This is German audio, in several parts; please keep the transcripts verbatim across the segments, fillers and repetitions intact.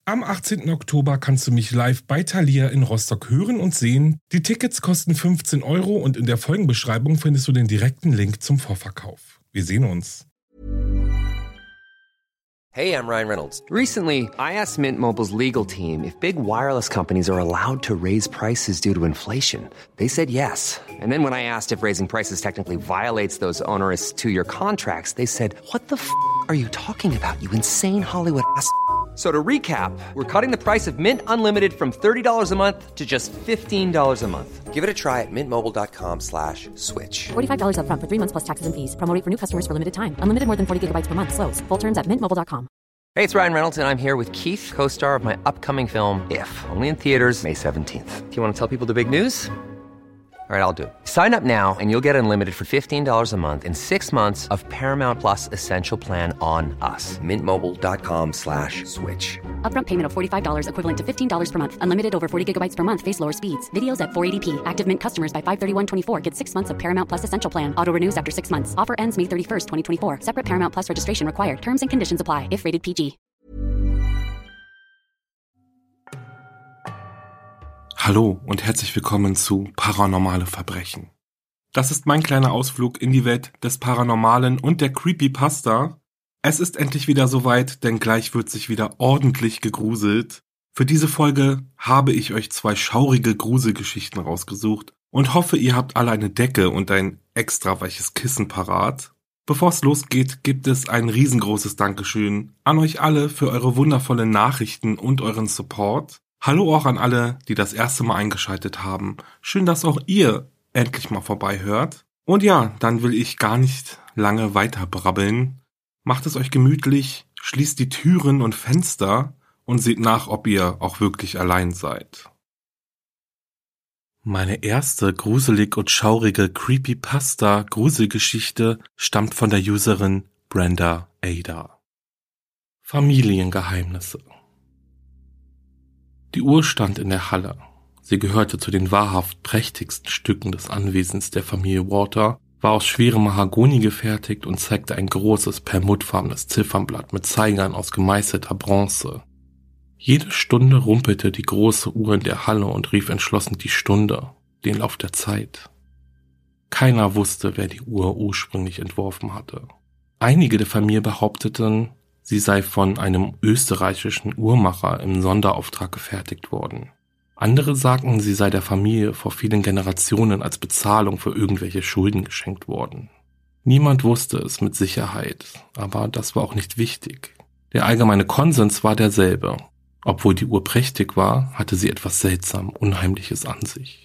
Am achtzehnten Oktober kannst du mich live bei Thalia in Rostock hören und sehen. Die Tickets kosten fünfzehn Euro und in der Folgenbeschreibung findest du den direkten Link zum Vorverkauf. Wir sehen uns. Hey, I'm Ryan Reynolds. Recently, I asked Mint Mobile's legal team if big wireless companies are allowed to raise prices due to inflation. They said yes. And then when I asked if raising prices technically violates those onerous two-year contracts, they said, "What the f*** are you talking about, you insane Hollywood ass?" So to recap, we're cutting the price of Mint Unlimited from thirty dollars a month to just fifteen dollars a month. Give it a try at mintmobile.com slash switch. forty-five dollars up front for three months plus taxes and fees. Promo rate for new customers for limited time. Unlimited more than forty gigabytes per month. Slows full terms at mint mobile dot com. Hey, it's Ryan Reynolds, and I'm here with Keith, co-star of my upcoming film, If, only in theaters May seventeenth. Do you want to tell people the big news? All right, I'll do it. Sign up now and you'll get unlimited for fifteen dollars a month and six months of Paramount Plus Essential Plan on us. Mintmobile.com slash switch. Upfront payment of forty-five dollars equivalent to fifteen dollars per month. Unlimited over forty gigabytes per month. Face lower speeds. Videos at four eighty p. Active Mint customers by five thirty-one twenty-four get six months of Paramount Plus Essential Plan. Auto renews after six months. Offer ends May thirty-first, twenty twenty-four. Separate Paramount Plus registration required. Terms and conditions apply if rated P G. Hallo und herzlich willkommen zu Paranormale Verbrechen. Das ist mein kleiner Ausflug in die Welt des Paranormalen und der Creepypasta. Es ist endlich wieder soweit, denn gleich wird sich wieder ordentlich gegruselt. Für diese Folge habe ich euch zwei schaurige Gruselgeschichten rausgesucht und hoffe, ihr habt alle eine Decke und ein extra weiches Kissen parat. Bevor es losgeht, gibt es ein riesengroßes Dankeschön an euch alle für eure wundervollen Nachrichten und euren Support. Hallo auch an alle, die das erste Mal eingeschaltet haben. Schön, dass auch ihr endlich mal vorbei hört. Und ja, dann will ich gar nicht lange weiter brabbeln. Macht es euch gemütlich, schließt die Türen und Fenster und seht nach, ob ihr auch wirklich allein seid. Meine erste gruselig und schaurige Creepypasta-Gruselgeschichte stammt von der Userin Brenda Ada. Familiengeheimnisse. Die Uhr stand in der Halle. Sie gehörte zu den wahrhaft prächtigsten Stücken des Anwesens der Familie Water, war aus schwerem Mahagoni gefertigt und zeigte ein großes perlmuttfarbenes Ziffernblatt mit Zeigern aus gemeißelter Bronze. Jede Stunde rumpelte die große Uhr in der Halle und rief entschlossen die Stunde, den Lauf der Zeit. Keiner wusste, wer die Uhr ursprünglich entworfen hatte. Einige der Familie behaupteten, sie sei von einem österreichischen Uhrmacher im Sonderauftrag gefertigt worden. Andere sagten, sie sei der Familie vor vielen Generationen als Bezahlung für irgendwelche Schulden geschenkt worden. Niemand wusste es mit Sicherheit, aber das war auch nicht wichtig. Der allgemeine Konsens war derselbe. Obwohl die Uhr prächtig war, hatte sie etwas seltsam Unheimliches an sich.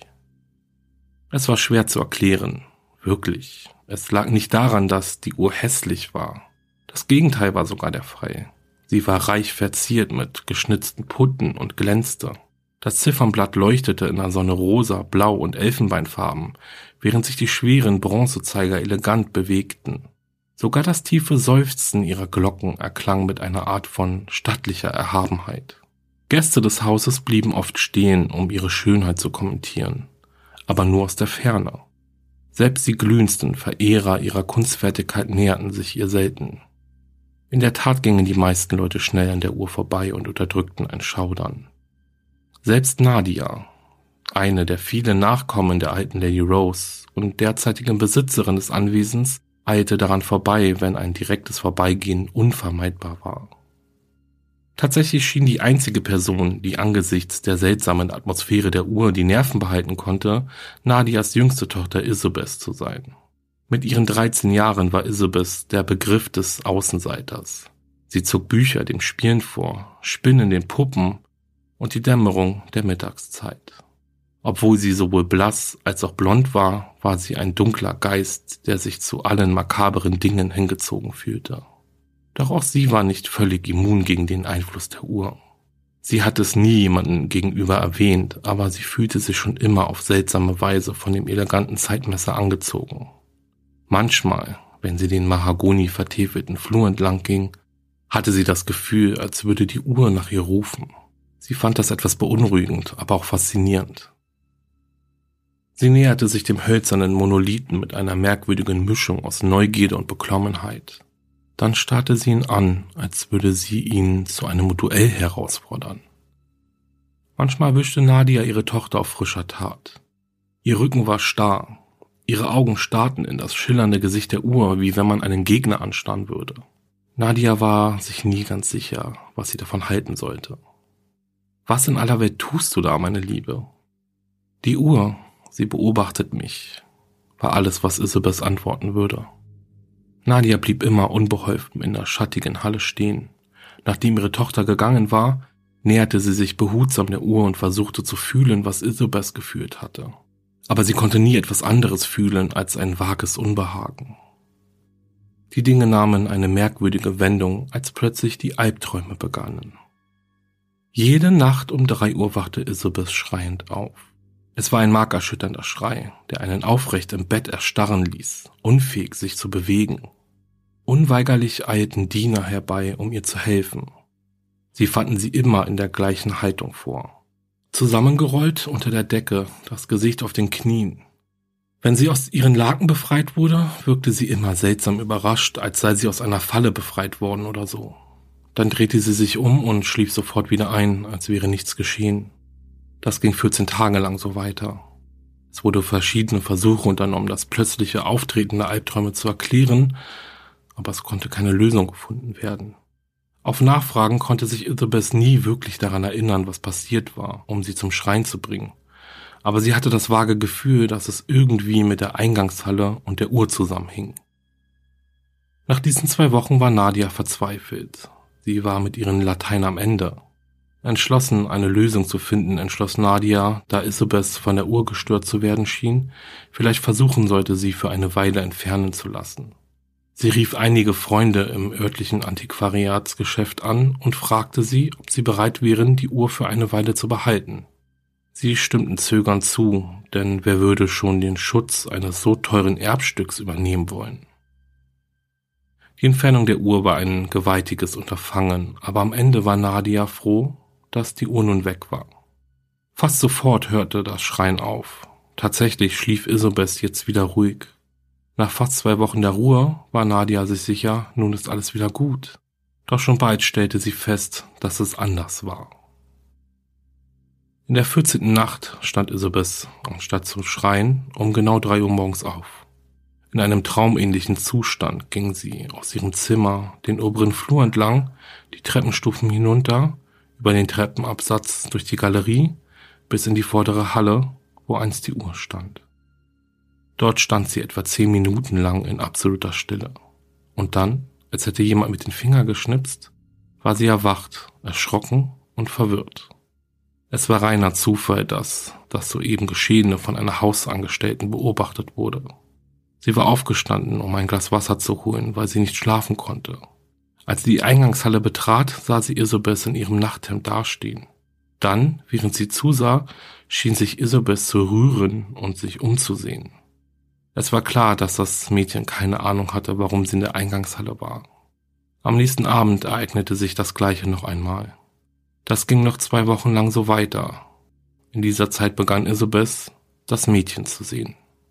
Es war schwer zu erklären, wirklich. Es lag nicht daran, dass die Uhr hässlich war. Das Gegenteil war sogar der Fall. Sie war reich verziert mit geschnitzten Putten und glänzte. Das Ziffernblatt leuchtete in der Sonne rosa, blau und Elfenbeinfarben, während sich die schweren Bronzezeiger elegant bewegten. Sogar das tiefe Seufzen ihrer Glocken erklang mit einer Art von stattlicher Erhabenheit. Gäste des Hauses blieben oft stehen, um ihre Schönheit zu kommentieren, aber nur aus der Ferne. Selbst die glühendsten Verehrer ihrer Kunstfertigkeit näherten sich ihr selten. In der Tat gingen die meisten Leute schnell an der Uhr vorbei und unterdrückten ein Schaudern. Selbst Nadia, eine der vielen Nachkommen der alten Lady Rose und derzeitigen Besitzerin des Anwesens, eilte daran vorbei, wenn ein direktes Vorbeigehen unvermeidbar war. Tatsächlich schien die einzige Person, die angesichts der seltsamen Atmosphäre der Uhr die Nerven behalten konnte, Nadias jüngste Tochter Isabeth zu sein. Mit ihren dreizehn Jahren war Isabeth der Begriff des Außenseiters. Sie zog Bücher dem Spielen vor, Spinnen den Puppen und die Dämmerung der Mittagszeit. Obwohl sie sowohl blass als auch blond war, war sie ein dunkler Geist, der sich zu allen makaberen Dingen hingezogen fühlte. Doch auch sie war nicht völlig immun gegen den Einfluss der Uhr. Sie hatte es nie jemandem gegenüber erwähnt, aber sie fühlte sich schon immer auf seltsame Weise von dem eleganten Zeitmesser angezogen. Manchmal, wenn sie den Mahagoni vertäfelten Flur entlang ging, hatte sie das Gefühl, als würde die Uhr nach ihr rufen. Sie fand das etwas beunruhigend, aber auch faszinierend. Sie näherte sich dem hölzernen Monolithen mit einer merkwürdigen Mischung aus Neugierde und Beklommenheit. Dann starrte sie ihn an, als würde sie ihn zu einem Duell herausfordern. Manchmal wischte Nadia ihre Tochter auf frischer Tat. Ihr Rücken war starr, ihre Augen starrten in das schillernde Gesicht der Uhr, wie wenn man einen Gegner anstarren würde. Nadia war sich nie ganz sicher, was sie davon halten sollte. »Was in aller Welt tust du da, meine Liebe?« »Die Uhr, sie beobachtet mich«, war alles, was Isabeth antworten würde. Nadia blieb immer unbeholfen in der schattigen Halle stehen. Nachdem ihre Tochter gegangen war, näherte sie sich behutsam der Uhr und versuchte zu fühlen, was Isabeth gefühlt hatte. Aber sie konnte nie etwas anderes fühlen als ein vages Unbehagen. Die Dinge nahmen eine merkwürdige Wendung, als plötzlich die Albträume begannen. Jede Nacht um drei Uhr wachte Isabeth schreiend auf. Es war ein markerschütternder Schrei, der einen aufrecht im Bett erstarren ließ, unfähig sich zu bewegen. Unweigerlich eilten Diener herbei, um ihr zu helfen. Sie fanden sie immer in der gleichen Haltung vor. Zusammengerollt unter der Decke, das Gesicht auf den Knien. Wenn sie aus ihren Laken befreit wurde, wirkte sie immer seltsam überrascht, als sei sie aus einer Falle befreit worden oder so. Dann drehte sie sich um und schlief sofort wieder ein, als wäre nichts geschehen. Das ging vierzehn Tage lang so weiter. Es wurde verschiedene Versuche unternommen, das plötzliche Auftreten der Albträume zu erklären, aber es konnte keine Lösung gefunden werden. Auf Nachfragen konnte sich Isabeth nie wirklich daran erinnern, was passiert war, um sie zum Schreien zu bringen. Aber sie hatte das vage Gefühl, dass es irgendwie mit der Eingangshalle und der Uhr zusammenhing. Nach diesen zwei Wochen war Nadia verzweifelt. Sie war mit ihren Latein am Ende. Entschlossen, eine Lösung zu finden, entschloss Nadia, da Isabeth von der Uhr gestört zu werden schien, vielleicht versuchen sollte, sie für eine Weile entfernen zu lassen. Sie rief einige Freunde im örtlichen Antiquariatsgeschäft an und fragte sie, ob sie bereit wären, die Uhr für eine Weile zu behalten. Sie stimmten zögernd zu, denn wer würde schon den Schutz eines so teuren Erbstücks übernehmen wollen? Die Entfernung der Uhr war ein gewaltiges Unterfangen, aber am Ende war Nadia froh, dass die Uhr nun weg war. Fast sofort hörte das Schreien auf. Tatsächlich schlief Isabeth jetzt wieder ruhig. Nach fast zwei Wochen der Ruhe war Nadia sich sicher, nun ist alles wieder gut. Doch schon bald stellte sie fest, dass es anders war. In der vierzehnten Nacht stand Isabeth, anstatt zu schreien, um genau drei Uhr morgens auf. In einem traumähnlichen Zustand ging sie aus ihrem Zimmer den oberen Flur entlang, die Treppenstufen hinunter, über den Treppenabsatz durch die Galerie bis in die vordere Halle, wo einst die Uhr stand. Dort stand sie etwa zehn Minuten lang in absoluter Stille. Und dann, als hätte jemand mit den Fingern geschnipst, war sie erwacht, erschrocken und verwirrt. Es war reiner Zufall, dass das soeben Geschehene von einer Hausangestellten beobachtet wurde. Sie war aufgestanden, um ein Glas Wasser zu holen, weil sie nicht schlafen konnte. Als sie die Eingangshalle betrat, sah sie Isabeth in ihrem Nachthemd dastehen. Dann, während sie zusah, schien sich Isabeth zu rühren und sich umzusehen. Es war klar, dass das Mädchen keine Ahnung hatte, warum sie in der Eingangshalle war. Am nächsten Abend ereignete sich das Gleiche noch einmal. Das ging noch zwei Wochen lang so weiter. In dieser Zeit begann Isabeth, das Mädchen zu sehen.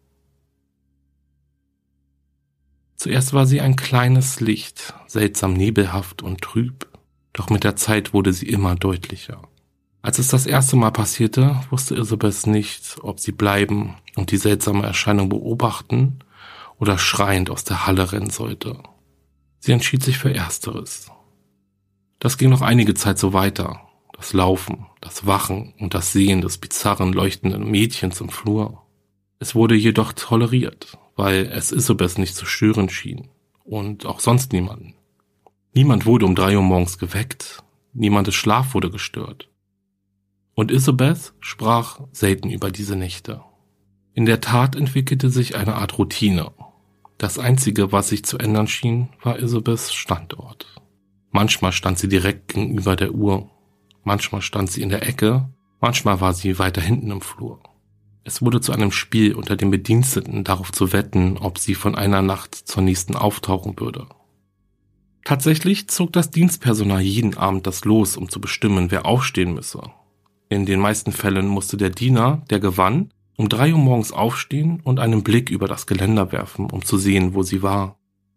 Zuerst war sie ein kleines Licht, seltsam nebelhaft und trüb, doch mit der Zeit wurde sie immer deutlicher. Als es das erste Mal passierte, wusste Isabeth nicht, ob sie bleiben und die seltsame Erscheinung beobachten oder schreiend aus der Halle rennen sollte. Sie entschied sich für Ersteres. Das ging noch einige Zeit so weiter. Das Laufen, das Wachen und das Sehen des bizarren, leuchtenden Mädchens im Flur. Es wurde jedoch toleriert, weil es Isabeth nicht zu stören schien und auch sonst niemanden. Niemand wurde um drei Uhr morgens geweckt, niemandes Schlaf wurde gestört. Und Isabeth sprach selten über diese Nächte. In der Tat entwickelte sich eine Art Routine. Das Einzige, was sich zu ändern schien, war Isabeths Standort. Manchmal stand sie direkt gegenüber der Uhr, manchmal stand sie in der Ecke, manchmal war sie weiter hinten im Flur. Es wurde zu einem Spiel unter den Bediensteten, darauf zu wetten, ob sie von einer Nacht zur nächsten auftauchen würde. Tatsächlich zog das Dienstpersonal jeden Abend das Los, um zu bestimmen, wer aufstehen müsse. In den meisten Fällen musste der Diener, der gewann, um drei Uhr morgens aufstehen und einen Blick über das Geländer werfen, um zu sehen, wo sie war.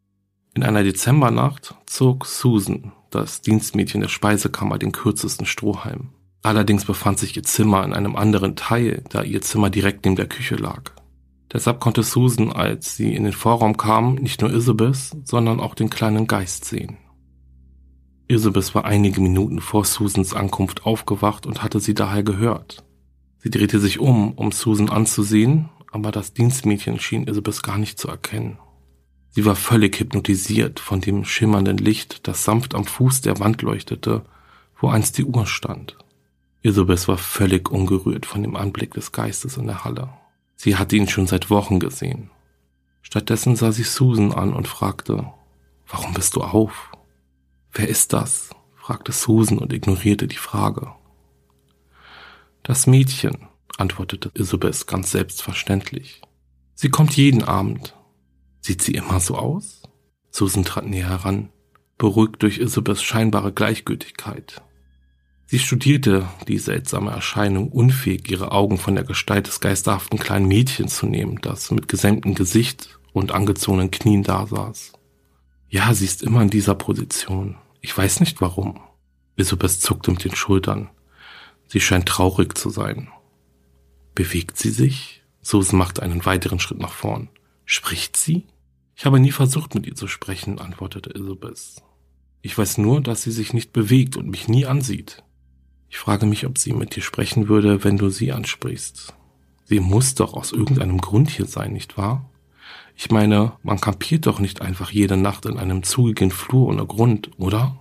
In einer Dezembernacht zog Susan, das Dienstmädchen der Speisekammer, den kürzesten Strohhalm. Allerdings befand sich ihr Zimmer in einem anderen Teil, da ihr Zimmer direkt neben der Küche lag. Deshalb konnte Susan, als sie in den Vorraum kam, nicht nur Isabeth, sondern auch den kleinen Geist sehen. Isabeth war einige Minuten vor Susans Ankunft aufgewacht und hatte sie daher gehört. Sie drehte sich um, um Susan anzusehen, aber das Dienstmädchen schien Isabeth gar nicht zu erkennen. Sie war völlig hypnotisiert von dem schimmernden Licht, das sanft am Fuß der Wand leuchtete, wo einst die Uhr stand. Isabeth war völlig ungerührt von dem Anblick des Geistes in der Halle. Sie hatte ihn schon seit Wochen gesehen. Stattdessen sah sie Susan an und fragte, »Warum bist du auf?« »Wer ist das?« fragte Susan und ignorierte die Frage. »Das Mädchen«, antwortete Isabeth ganz selbstverständlich. »Sie kommt jeden Abend.« »Sieht sie immer so aus?« Susan trat näher heran, beruhigt durch Isabeths scheinbare Gleichgültigkeit. Sie studierte die seltsame Erscheinung, unfähig, ihre Augen von der Gestalt des geisterhaften kleinen Mädchens zu nehmen, das mit gesenktem Gesicht und angezogenen Knien dasaß. »Ja, sie ist immer in dieser Position. Ich weiß nicht warum.« Isabeth zuckte mit den Schultern. »Sie scheint traurig zu sein.« »Bewegt sie sich?« Susan machte einen weiteren Schritt nach vorn. »Spricht sie?« »Ich habe nie versucht, mit ihr zu sprechen«, antwortete Isabeth. »Ich weiß nur, dass sie sich nicht bewegt und mich nie ansieht. Ich frage mich, ob sie mit dir sprechen würde, wenn du sie ansprichst. Sie muss doch aus irgendeinem Grund hier sein, nicht wahr? Ich meine, man kampiert doch nicht einfach jede Nacht in einem zugigen Flur ohne Grund, oder?«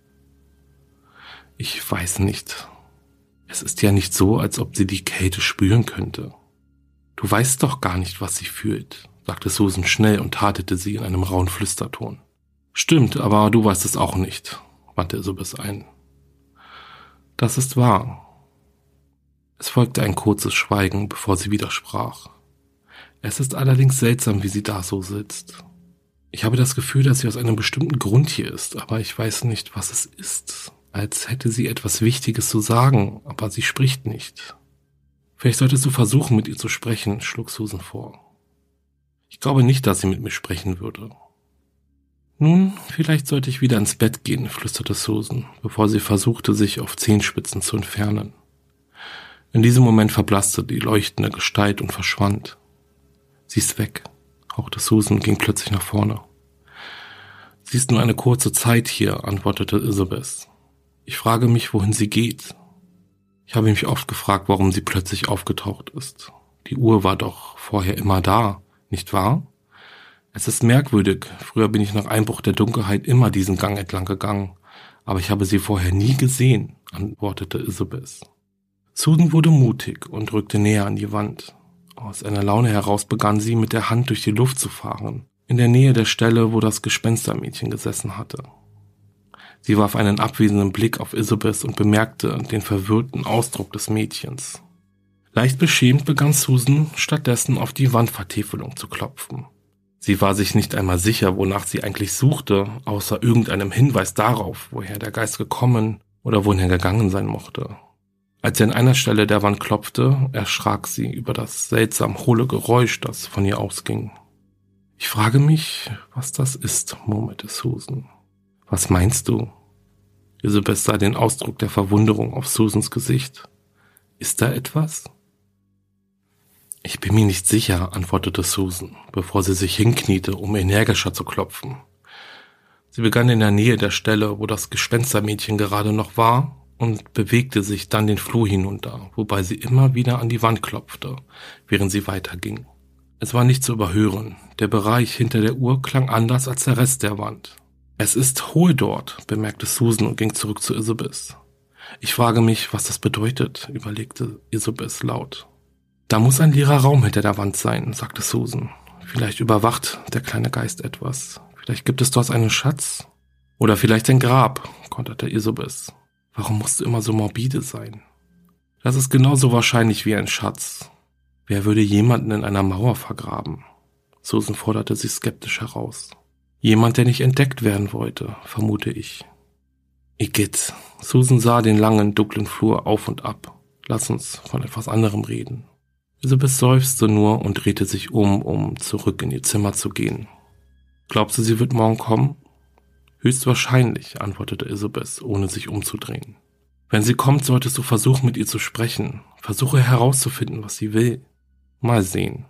»Ich weiß nicht. Es ist ja nicht so, als ob sie die Kälte spüren könnte. Du weißt doch gar nicht, was sie fühlt«, sagte Susan schnell und tadelte sie in einem rauen Flüsterton. »Stimmt, aber du weißt es auch nicht«, wandte Isabeth ein. »Das ist wahr.« Es folgte ein kurzes Schweigen, bevor sie widersprach. »Es ist allerdings seltsam, wie sie da so sitzt. Ich habe das Gefühl, dass sie aus einem bestimmten Grund hier ist, aber ich weiß nicht, was es ist. Als hätte sie etwas Wichtiges zu sagen, aber sie spricht nicht. Vielleicht solltest du versuchen, mit ihr zu sprechen«, schlug Susan vor. »Ich glaube nicht, dass sie mit mir sprechen würde.« »Nun, vielleicht sollte ich wieder ins Bett gehen«, flüsterte Susan, bevor sie versuchte, sich auf Zehenspitzen zu entfernen. In diesem Moment verblasste die leuchtende Gestalt und verschwand. »Sie ist weg«, hauchte Susan und ging plötzlich nach vorne. »Sie ist nur eine kurze Zeit hier«, antwortete Isabeth. »Ich frage mich, wohin sie geht. Ich habe mich oft gefragt, warum sie plötzlich aufgetaucht ist. Die Uhr war doch vorher immer da, nicht wahr? Es ist merkwürdig, früher bin ich nach Einbruch der Dunkelheit immer diesen Gang entlang gegangen, aber ich habe sie vorher nie gesehen«, antwortete Isabeth. Susan wurde mutig und rückte näher an die Wand. Aus einer Laune heraus begann sie, mit der Hand durch die Luft zu fahren, in der Nähe der Stelle, wo das Gespenstermädchen gesessen hatte. Sie warf einen abwesenden Blick auf Isabeth und bemerkte den verwirrten Ausdruck des Mädchens. Leicht beschämt begann Susan stattdessen auf die Wandvertäfelung zu klopfen. Sie war sich nicht einmal sicher, wonach sie eigentlich suchte, außer irgendeinem Hinweis darauf, woher der Geist gekommen oder wohin er gegangen sein mochte. Als sie an einer Stelle der Wand klopfte, erschrak sie über das seltsam hohle Geräusch, das von ihr ausging. »Ich frage mich, was das ist«, murmelte Susan. »Was meinst du?« Isabeth sah den Ausdruck der Verwunderung auf Susans Gesicht. »Ist da etwas?« »Ich bin mir nicht sicher«, antwortete Susan, bevor sie sich hinkniete, um energischer zu klopfen. Sie begann in der Nähe der Stelle, wo das Gespenstermädchen gerade noch war, und bewegte sich dann den Flur hinunter, wobei sie immer wieder an die Wand klopfte, während sie weiterging. Es war nicht zu überhören. Der Bereich hinter der Uhr klang anders als der Rest der Wand. »Es ist hohl dort«, bemerkte Susan und ging zurück zu Isabeth. »Ich frage mich, was das bedeutet«, überlegte Isabeth laut. »Da muss ein leerer Raum hinter der Wand sein«, sagte Susan. »Vielleicht überwacht der kleine Geist etwas. Vielleicht gibt es dort einen Schatz. Oder vielleicht ein Grab«, konterte Isabeth. »Warum musst du immer so morbide sein? Das ist genauso wahrscheinlich wie ein Schatz. Wer würde jemanden in einer Mauer vergraben?« Susan forderte sie skeptisch heraus. »Jemand, der nicht entdeckt werden wollte, vermute ich.« »Igitt«, Susan sah den langen, dunklen Flur auf und ab. »Lass uns von etwas anderem reden.« Isabeth seufzte nur und drehte sich um, um zurück in ihr Zimmer zu gehen. Glaubst du, sie wird morgen kommen? Höchstwahrscheinlich, antwortete Isabeth, ohne sich umzudrehen. Wenn sie kommt, solltest du versuchen, mit ihr zu sprechen. Versuche herauszufinden, was sie will. Mal sehen.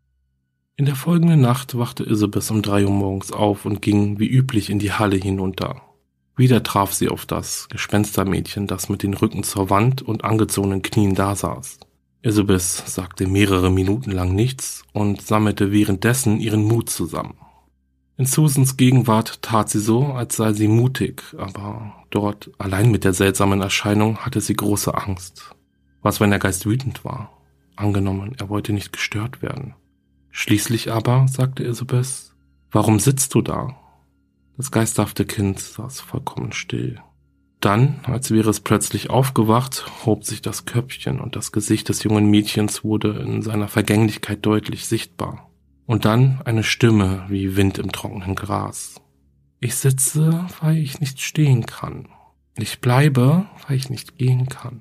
In der folgenden Nacht wachte Isabeth um drei Uhr morgens auf und ging wie üblich in die Halle hinunter. Wieder traf sie auf das Gespenstermädchen, das mit den Rücken zur Wand und angezogenen Knien dasaß. Isabeth sagte mehrere Minuten lang nichts und sammelte währenddessen ihren Mut zusammen. In Susans Gegenwart tat sie so, als sei sie mutig, aber dort, allein mit der seltsamen Erscheinung, hatte sie große Angst. Was, wenn der Geist wütend war? Angenommen, er wollte nicht gestört werden. Schließlich aber, sagte Isabeth, warum sitzt du da? Das geisterhafte Kind saß vollkommen still. Dann, als wäre es plötzlich aufgewacht, hob sich das Köpfchen und das Gesicht des jungen Mädchens wurde in seiner Vergänglichkeit deutlich sichtbar. Und dann eine Stimme wie Wind im trockenen Gras. Ich sitze, weil ich nicht stehen kann. Ich bleibe, weil ich nicht gehen kann.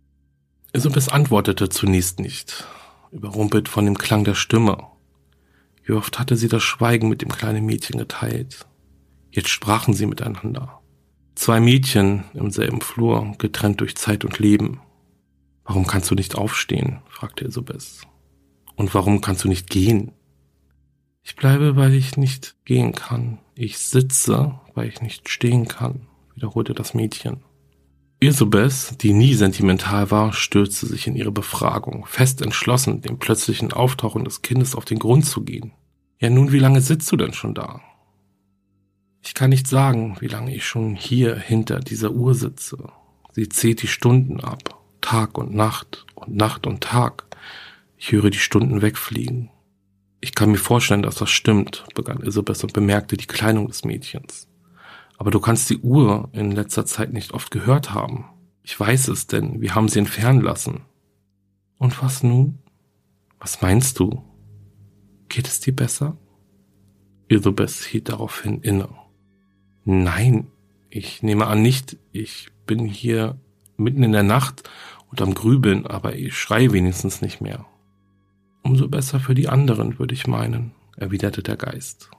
Isabeth antwortete zunächst nicht, überrumpelt von dem Klang der Stimme. Wie oft hatte sie das Schweigen mit dem kleinen Mädchen geteilt. Jetzt sprachen sie miteinander. Zwei Mädchen im selben Flur, getrennt durch Zeit und Leben. Warum kannst du nicht aufstehen? Fragte Isabeth. Und warum kannst du nicht gehen? Ich bleibe, weil ich nicht gehen kann. Ich sitze, weil ich nicht stehen kann, wiederholte das Mädchen. Isabeth, die nie sentimental war, stürzte sich in ihre Befragung, fest entschlossen, dem plötzlichen Auftauchen des Kindes auf den Grund zu gehen. Ja nun, wie lange sitzt du denn schon da? Ich kann nicht sagen, wie lange ich schon hier hinter dieser Uhr sitze. Sie zählt die Stunden ab, Tag und Nacht und Nacht und Tag. Ich höre die Stunden wegfliegen. Ich kann mir vorstellen, dass das stimmt, begann Isabeth und bemerkte die Kleidung des Mädchens. Aber du kannst die Uhr in letzter Zeit nicht oft gehört haben. Ich weiß es, denn wir haben sie entfernen lassen. Und was nun? Was meinst du? Geht es dir besser? Isabeth hielt daraufhin inne. Nein, ich nehme an nicht. Ich bin hier mitten in der Nacht und am Grübeln, aber ich schreie wenigstens nicht mehr. Umso besser für die anderen, würde ich meinen, erwiderte der Geist.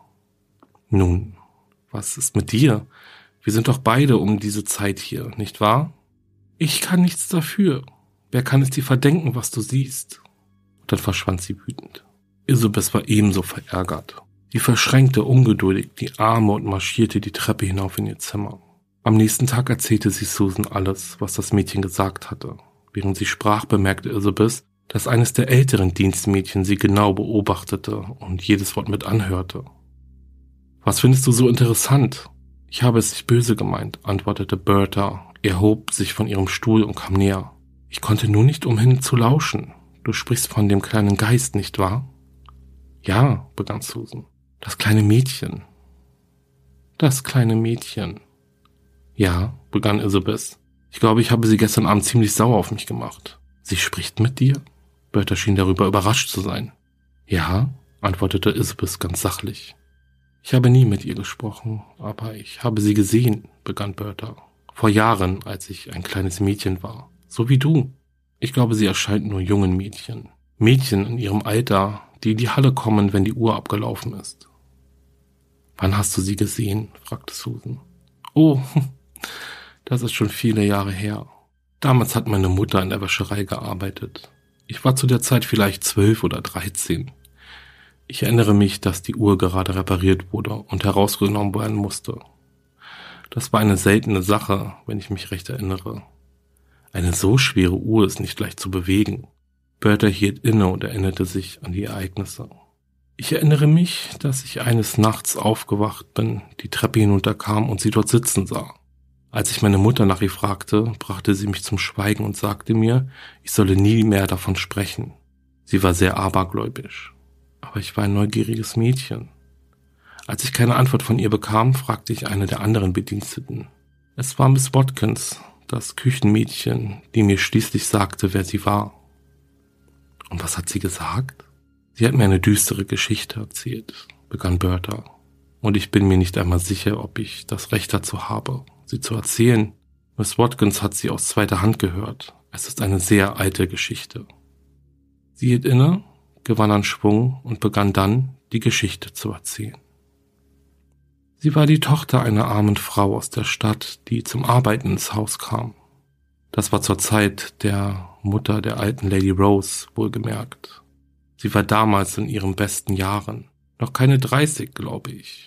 Nun, was ist mit dir? Wir sind doch beide um diese Zeit hier, nicht wahr? Ich kann nichts dafür. Wer kann es dir verdenken, was du siehst? Und dann verschwand sie wütend. Isabeth war ebenso verärgert. Sie verschränkte ungeduldig die Arme und marschierte die Treppe hinauf in ihr Zimmer. Am nächsten Tag erzählte sie Susan alles, was das Mädchen gesagt hatte. Während sie sprach, bemerkte Isabeth, dass eines der älteren Dienstmädchen sie genau beobachtete und jedes Wort mit anhörte. Was findest du so interessant? Ich habe es nicht böse gemeint, antwortete Bertha, erhob sich von ihrem Stuhl und kam näher. Ich konnte nur nicht umhin zu lauschen. Du sprichst von dem kleinen Geist, nicht wahr? Ja, begann Susan. Das kleine Mädchen. Das kleine Mädchen. Ja, begann Isabeth. Ich glaube, ich habe sie gestern Abend ziemlich sauer auf mich gemacht. Sie spricht mit dir? Bertha schien darüber überrascht zu sein. Ja, antwortete Isabeth ganz sachlich. Ich habe nie mit ihr gesprochen, aber ich habe sie gesehen, begann Bertha. Vor Jahren, als ich ein kleines Mädchen war. So wie du. Ich glaube, sie erscheint nur jungen Mädchen. Mädchen in ihrem Alter, die in die Halle kommen, wenn die Uhr abgelaufen ist. Wann hast du sie gesehen? Fragte Susan. Oh, das ist schon viele Jahre her. Damals hat meine Mutter in der Wäscherei gearbeitet. Ich war zu der Zeit vielleicht zwölf oder dreizehn. Ich erinnere mich, dass die Uhr gerade repariert wurde und herausgenommen werden musste. Das war eine seltene Sache, wenn ich mich recht erinnere. Eine so schwere Uhr ist nicht leicht zu bewegen. Bertha hielt inne und erinnerte sich an die Ereignisse. Ich erinnere mich, dass ich eines Nachts aufgewacht bin, die Treppe hinunterkam und sie dort sitzen sah. Als ich meine Mutter nach ihr fragte, brachte sie mich zum Schweigen und sagte mir, ich solle nie mehr davon sprechen. Sie war sehr abergläubisch. Aber ich war ein neugieriges Mädchen. Als ich keine Antwort von ihr bekam, fragte ich eine der anderen Bediensteten. Es war Miss Watkins, das Küchenmädchen, die mir schließlich sagte, wer sie war. Und was hat sie gesagt? Sie hat mir eine düstere Geschichte erzählt, begann Bertha. Und ich bin mir nicht einmal sicher, ob ich das Recht dazu habe, sie zu erzählen. Miss Watkins hat sie aus zweiter Hand gehört. Es ist eine sehr alte Geschichte. Sie hielt inne, gewann an Schwung und begann dann, die Geschichte zu erzählen. Sie war die Tochter einer armen Frau aus der Stadt, die zum Arbeiten ins Haus kam. Das war zur Zeit der Mutter der alten Lady Rose, wohlgemerkt. Sie war damals in ihren besten Jahren, noch keine dreißig, glaube ich.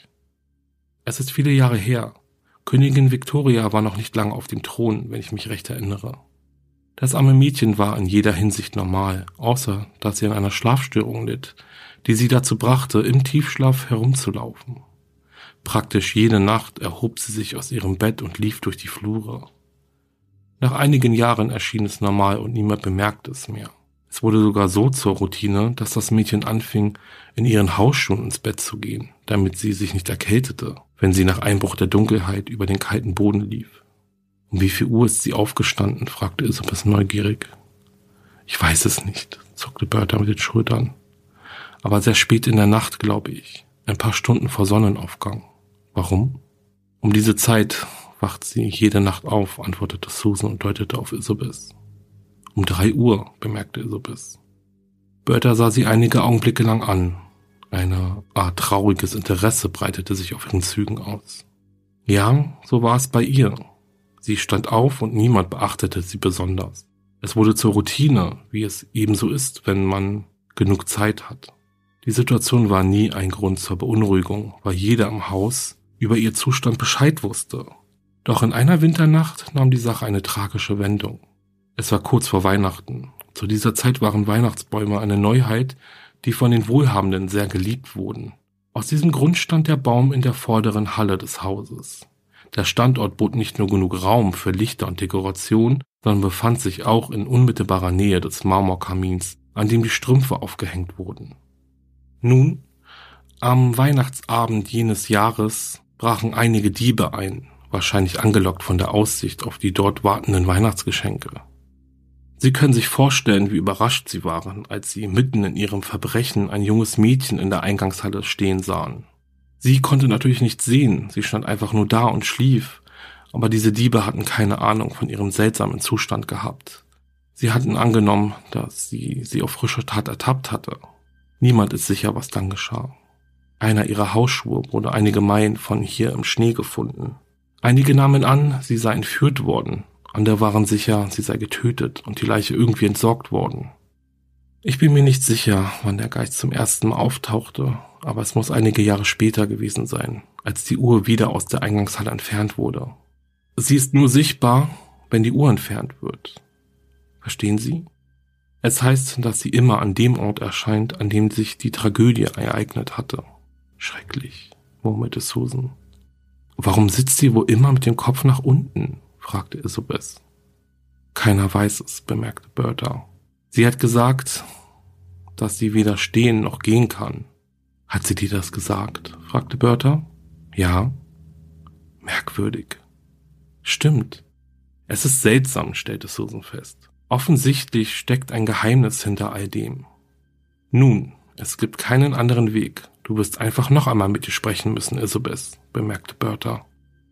Es ist viele Jahre her. Königin Victoria war noch nicht lange auf dem Thron, wenn ich mich recht erinnere. Das arme Mädchen war in jeder Hinsicht normal, außer dass sie an einer Schlafstörung litt, die sie dazu brachte, im Tiefschlaf herumzulaufen. Praktisch jede Nacht erhob sie sich aus ihrem Bett und lief durch die Flure. Nach einigen Jahren erschien es normal und niemand bemerkte es mehr. Es wurde sogar so zur Routine, dass das Mädchen anfing, in ihren Hausschuhen ins Bett zu gehen, damit sie sich nicht erkältete, wenn sie nach Einbruch der Dunkelheit über den kalten Boden lief. Um wie viel Uhr ist sie aufgestanden, fragte Isabel neugierig. Ich weiß es nicht, zuckte Bertha mit den Schultern. Aber sehr spät in der Nacht, glaube ich, ein paar Stunden vor Sonnenaufgang. Warum? Um diese Zeit wacht sie jede Nacht auf, antwortete Susan und deutete auf Isabel. Um drei Uhr, bemerkte Isabel. Bertha sah sie einige Augenblicke lang an. Eine Art trauriges Interesse breitete sich auf ihren Zügen aus. Ja, so war es bei ihr. Sie stand auf und niemand beachtete sie besonders. Es wurde zur Routine, wie es ebenso ist, wenn man genug Zeit hat. Die Situation war nie ein Grund zur Beunruhigung, weil jeder im Haus über ihr Zustand Bescheid wusste. Doch in einer Winternacht nahm die Sache eine tragische Wendung. Es war kurz vor Weihnachten. Zu dieser Zeit waren Weihnachtsbäume eine Neuheit, die von den Wohlhabenden sehr geliebt wurden. Aus diesem Grund stand der Baum in der vorderen Halle des Hauses. Der Standort bot nicht nur genug Raum für Lichter und Dekoration, sondern befand sich auch in unmittelbarer Nähe des Marmorkamins, an dem die Strümpfe aufgehängt wurden. Nun, am Weihnachtsabend jenes Jahres brachen einige Diebe ein, wahrscheinlich angelockt von der Aussicht auf die dort wartenden Weihnachtsgeschenke. Sie können sich vorstellen, wie überrascht sie waren, als sie mitten in ihrem Verbrechen ein junges Mädchen in der Eingangshalle stehen sahen. Sie konnte natürlich nichts sehen, sie stand einfach nur da und schlief, aber diese Diebe hatten keine Ahnung von ihrem seltsamen Zustand gehabt. Sie hatten angenommen, dass sie sie auf frischer Tat ertappt hatte. Niemand ist sicher, was dann geschah. Einer ihrer Hausschuhe wurde einige Meilen von hier im Schnee gefunden. Einige nahmen an, sie sei entführt worden, andere waren sicher, sie sei getötet und die Leiche irgendwie entsorgt worden. Ich bin mir nicht sicher, wann der Geist zum ersten Mal auftauchte, aber es muss einige Jahre später gewesen sein, als die Uhr wieder aus der Eingangshalle entfernt wurde. Sie ist nur sichtbar, wenn die Uhr entfernt wird. Verstehen Sie? Es heißt, dass sie immer an dem Ort erscheint, an dem sich die Tragödie ereignet hatte. Schrecklich, murmelte Susan. Warum sitzt sie wohl immer mit dem Kopf nach unten? Fragte Isabel. Keiner weiß es, bemerkte Bertha. Sie hat gesagt, dass sie weder stehen noch gehen kann. Hat sie dir das gesagt? Fragte Bertha. Ja. Merkwürdig. Stimmt. Es ist seltsam, stellte Susan fest. Offensichtlich steckt ein Geheimnis hinter all dem. Nun, es gibt keinen anderen Weg. Du wirst einfach noch einmal mit dir sprechen müssen, Isabel, bemerkte Bertha.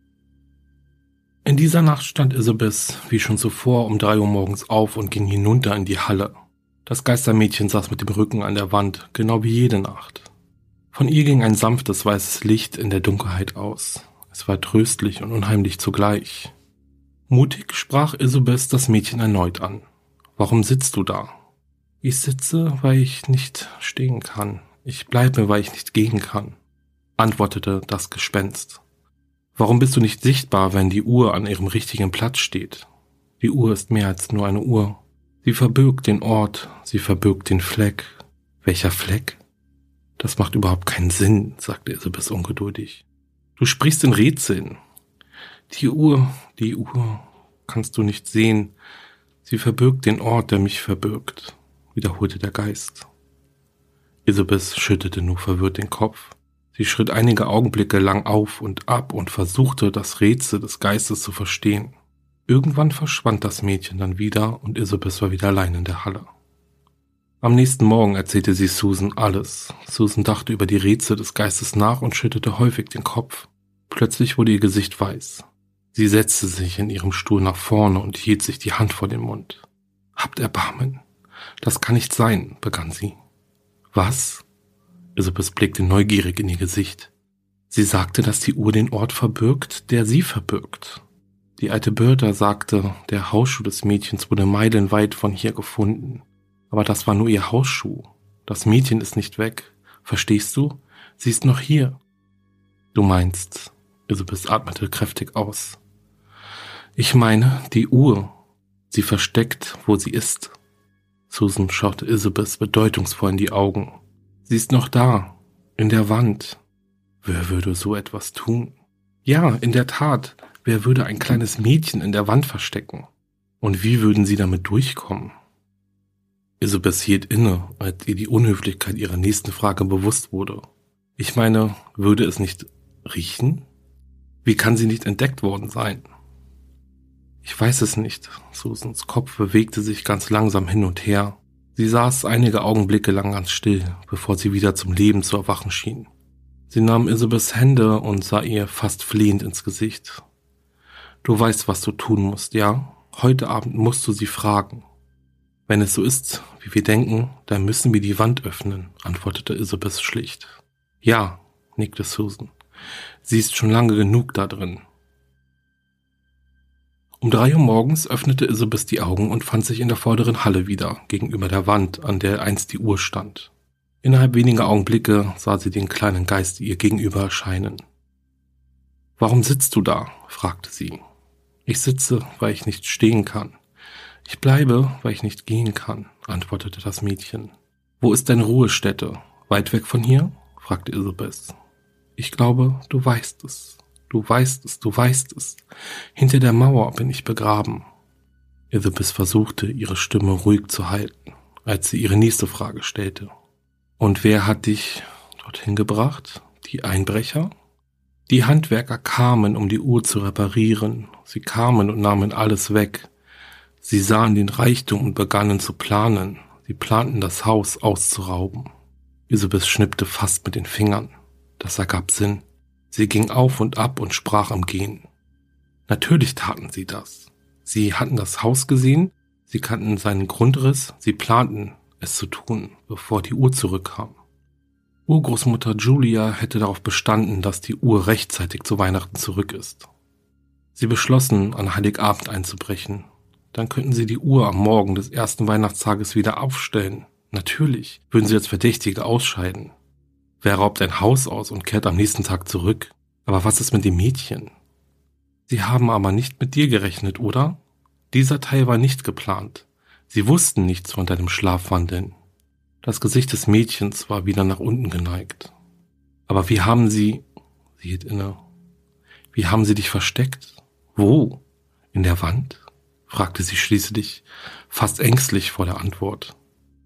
In dieser Nacht stand Isabel, wie schon zuvor, um drei Uhr morgens auf und ging hinunter in die Halle. Das Geistermädchen saß mit dem Rücken an der Wand, genau wie jede Nacht. Von ihr ging ein sanftes weißes Licht in der Dunkelheit aus. Es war tröstlich und unheimlich zugleich. Mutig sprach Isabel das Mädchen erneut an. Warum sitzt du da? Ich sitze, weil ich nicht stehen kann. Ich bleibe, weil ich nicht gehen kann, antwortete das Gespenst. Warum bist du nicht sichtbar, wenn die Uhr an ihrem richtigen Platz steht? Die Uhr ist mehr als nur eine Uhr. Sie verbirgt den Ort, sie verbirgt den Fleck. Welcher Fleck? Das macht überhaupt keinen Sinn, sagte Isabel ungeduldig. Du sprichst in Rätseln. Die Uhr, die Uhr, kannst du nicht sehen. Sie verbirgt den Ort, der mich verbirgt, wiederholte der Geist. Isabel schüttelte nur verwirrt den Kopf. Sie schritt einige Augenblicke lang auf und ab und versuchte, das Rätsel des Geistes zu verstehen. Irgendwann verschwand das Mädchen dann wieder und Isabel war wieder allein in der Halle. Am nächsten Morgen erzählte sie Susan alles. Susan dachte über die Rätsel des Geistes nach und schüttelte häufig den Kopf. Plötzlich wurde ihr Gesicht weiß. Sie setzte sich in ihrem Stuhl nach vorne und hielt sich die Hand vor den Mund. »Habt Erbarmen. Das kann nicht sein«, begann sie. »Was?« Isabel blickte neugierig in ihr Gesicht. Sie sagte, dass die Uhr den Ort verbirgt, der sie verbirgt. Die alte Bertha sagte, der Hausschuh des Mädchens wurde meilenweit von hier gefunden. Aber das war nur ihr Hausschuh. Das Mädchen ist nicht weg. Verstehst du? Sie ist noch hier. Du meinst, Isabeth atmete kräftig aus. Ich meine, die Uhr. Sie versteckt, wo sie ist. Susan schaute Isabeth bedeutungsvoll in die Augen. Sie ist noch da, in der Wand. Wer würde so etwas tun? Ja, in der Tat, wer würde ein kleines Mädchen in der Wand verstecken? Und wie würden sie damit durchkommen? Isabeth hielt inne, als ihr die Unhöflichkeit ihrer nächsten Frage bewusst wurde. Ich meine, würde es nicht riechen? Wie kann sie nicht entdeckt worden sein? Ich weiß es nicht. Susans Kopf bewegte sich ganz langsam hin und her. Sie saß einige Augenblicke lang ganz still, bevor sie wieder zum Leben zu erwachen schien. Sie nahm Isabeths Hände und sah ihr fast flehend ins Gesicht. Du weißt, was du tun musst, ja? Heute Abend musst du sie fragen. Wenn es so ist, wie wir denken, dann müssen wir die Wand öffnen, antwortete Isabeth schlicht. Ja, nickte Susan. Sie ist schon lange genug da drin. Um drei Uhr morgens öffnete Isabeth die Augen und fand sich in der vorderen Halle wieder, gegenüber der Wand, an der einst die Uhr stand. Innerhalb weniger Augenblicke sah sie den kleinen Geist ihr gegenüber erscheinen. »Warum sitzt du da?« fragte sie. »Ich sitze, weil ich nicht stehen kann. Ich bleibe, weil ich nicht gehen kann«, antwortete das Mädchen. »Wo ist deine Ruhestätte? Weit weg von hier?« fragte Isabeth. »Ich glaube, du weißt es. Du weißt es, du weißt es. Hinter der Mauer bin ich begraben.« Isabeth versuchte, ihre Stimme ruhig zu halten, als sie ihre nächste Frage stellte. »Und wer hat dich dorthin gebracht? Die Einbrecher?« »Die Handwerker kamen, um die Uhr zu reparieren. Sie kamen und nahmen alles weg. Sie sahen den Reichtum und begannen zu planen. Sie planten, das Haus auszurauben.« Isabeth schnippte fast mit den Fingern. Das ergab Sinn. Sie ging auf und ab und sprach am Gehen. Natürlich taten sie das. Sie hatten das Haus gesehen, sie kannten seinen Grundriss, sie planten, es zu tun, bevor die Uhr zurückkam. Urgroßmutter Julia hätte darauf bestanden, dass die Uhr rechtzeitig zu Weihnachten zurück ist. Sie beschlossen, an Heiligabend einzubrechen. Dann könnten sie die Uhr am Morgen des ersten Weihnachtstages wieder aufstellen. Natürlich würden sie als Verdächtige ausscheiden. Wer raubt ein Haus aus und kehrt am nächsten Tag zurück? Aber was ist mit dem Mädchen? Sie haben aber nicht mit dir gerechnet, oder? Dieser Teil war nicht geplant. Sie wussten nichts von deinem Schlafwandeln. Das Gesicht des Mädchens war wieder nach unten geneigt. Aber wie haben sie... Sie hielt inne. Wie haben sie dich versteckt? Wo? In der Wand? Fragte sie schließlich, fast ängstlich vor der Antwort.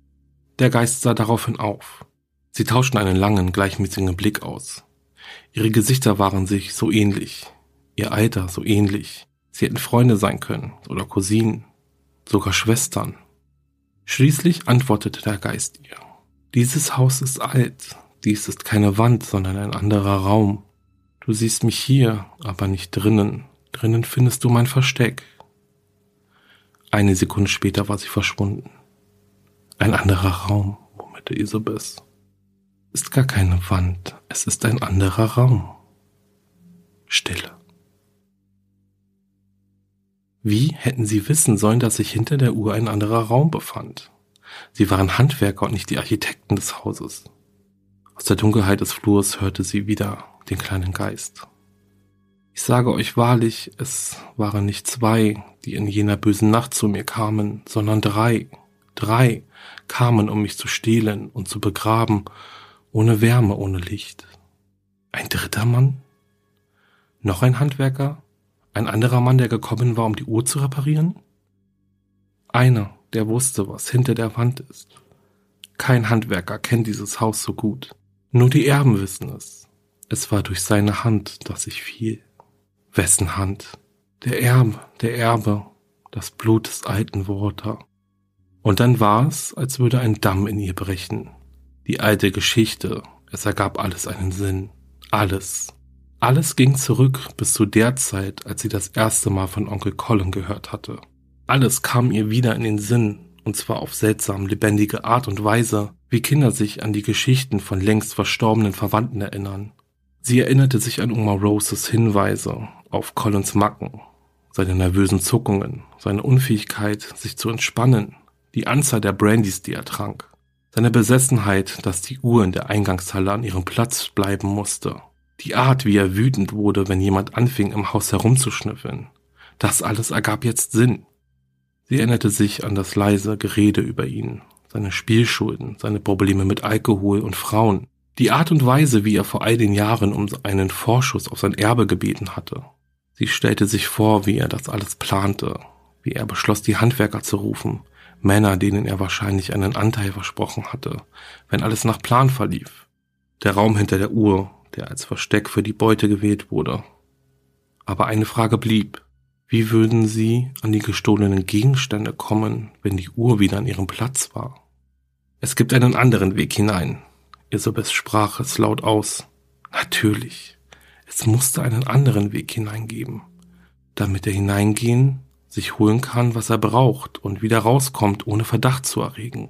Der Geist sah daraufhin auf. Sie tauschten einen langen, gleichmäßigen Blick aus. Ihre Gesichter waren sich so ähnlich, ihr Alter so ähnlich. Sie hätten Freunde sein können oder Cousinen, sogar Schwestern. Schließlich antwortete der Geist ihr. Dieses Haus ist alt, dies ist keine Wand, sondern ein anderer Raum. Du siehst mich hier, aber nicht drinnen. Drinnen findest du mein Versteck. Eine Sekunde später war sie verschwunden. Ein anderer Raum, murmelte Isabeth. Ist gar keine Wand, es ist ein anderer Raum. Stille. Wie hätten sie wissen sollen, dass sich hinter der Uhr ein anderer Raum befand? Sie waren Handwerker und nicht die Architekten des Hauses. Aus der Dunkelheit des Flurs hörte sie wieder den kleinen Geist. Ich sage euch wahrlich, es waren nicht zwei, die in jener bösen Nacht zu mir kamen, sondern drei. Drei kamen, um mich zu stehlen und zu begraben, ohne Wärme, ohne Licht. Ein dritter Mann? Noch ein Handwerker? Ein anderer Mann, der gekommen war, um die Uhr zu reparieren? Einer, der wusste, was hinter der Wand ist. Kein Handwerker kennt dieses Haus so gut. Nur die Erben wissen es. Es war durch seine Hand, dass ich fiel. Wessen Hand? Der Erbe, der Erbe, das Blut des alten Walter. Und dann war es, als würde ein Damm in ihr brechen. Die alte Geschichte, es ergab alles einen Sinn. Alles. Alles ging zurück bis zu der Zeit, als sie das erste Mal von Onkel Colin gehört hatte. Alles kam ihr wieder in den Sinn, und zwar auf seltsam lebendige Art und Weise, wie Kinder sich an die Geschichten von längst verstorbenen Verwandten erinnern. Sie erinnerte sich an Oma Roses Hinweise auf Collins Macken, seine nervösen Zuckungen, seine Unfähigkeit, sich zu entspannen, die Anzahl der Brandys, die er trank, seine Besessenheit, dass die Uhr in der Eingangshalle an ihrem Platz bleiben musste, die Art, wie er wütend wurde, wenn jemand anfing, im Haus herumzuschnüffeln. Das alles ergab jetzt Sinn. Sie erinnerte sich an das leise Gerede über ihn, seine Spielschulden, seine Probleme mit Alkohol und Frauen, die Art und Weise, wie er vor all den Jahren um einen Vorschuss auf sein Erbe gebeten hatte. Sie stellte sich vor, wie er das alles plante, wie er beschloss, die Handwerker zu rufen, Männer, denen er wahrscheinlich einen Anteil versprochen hatte, wenn alles nach Plan verlief. Der Raum hinter der Uhr, der als Versteck für die Beute gewählt wurde. Aber eine Frage blieb. Wie würden sie an die gestohlenen Gegenstände kommen, wenn die Uhr wieder an ihrem Platz war? Es gibt einen anderen Weg hinein. Isabeth sprach es laut aus. Natürlich. Es musste einen anderen Weg hineingeben, damit er hineingehen, sich holen kann, was er braucht und wieder rauskommt, ohne Verdacht zu erregen.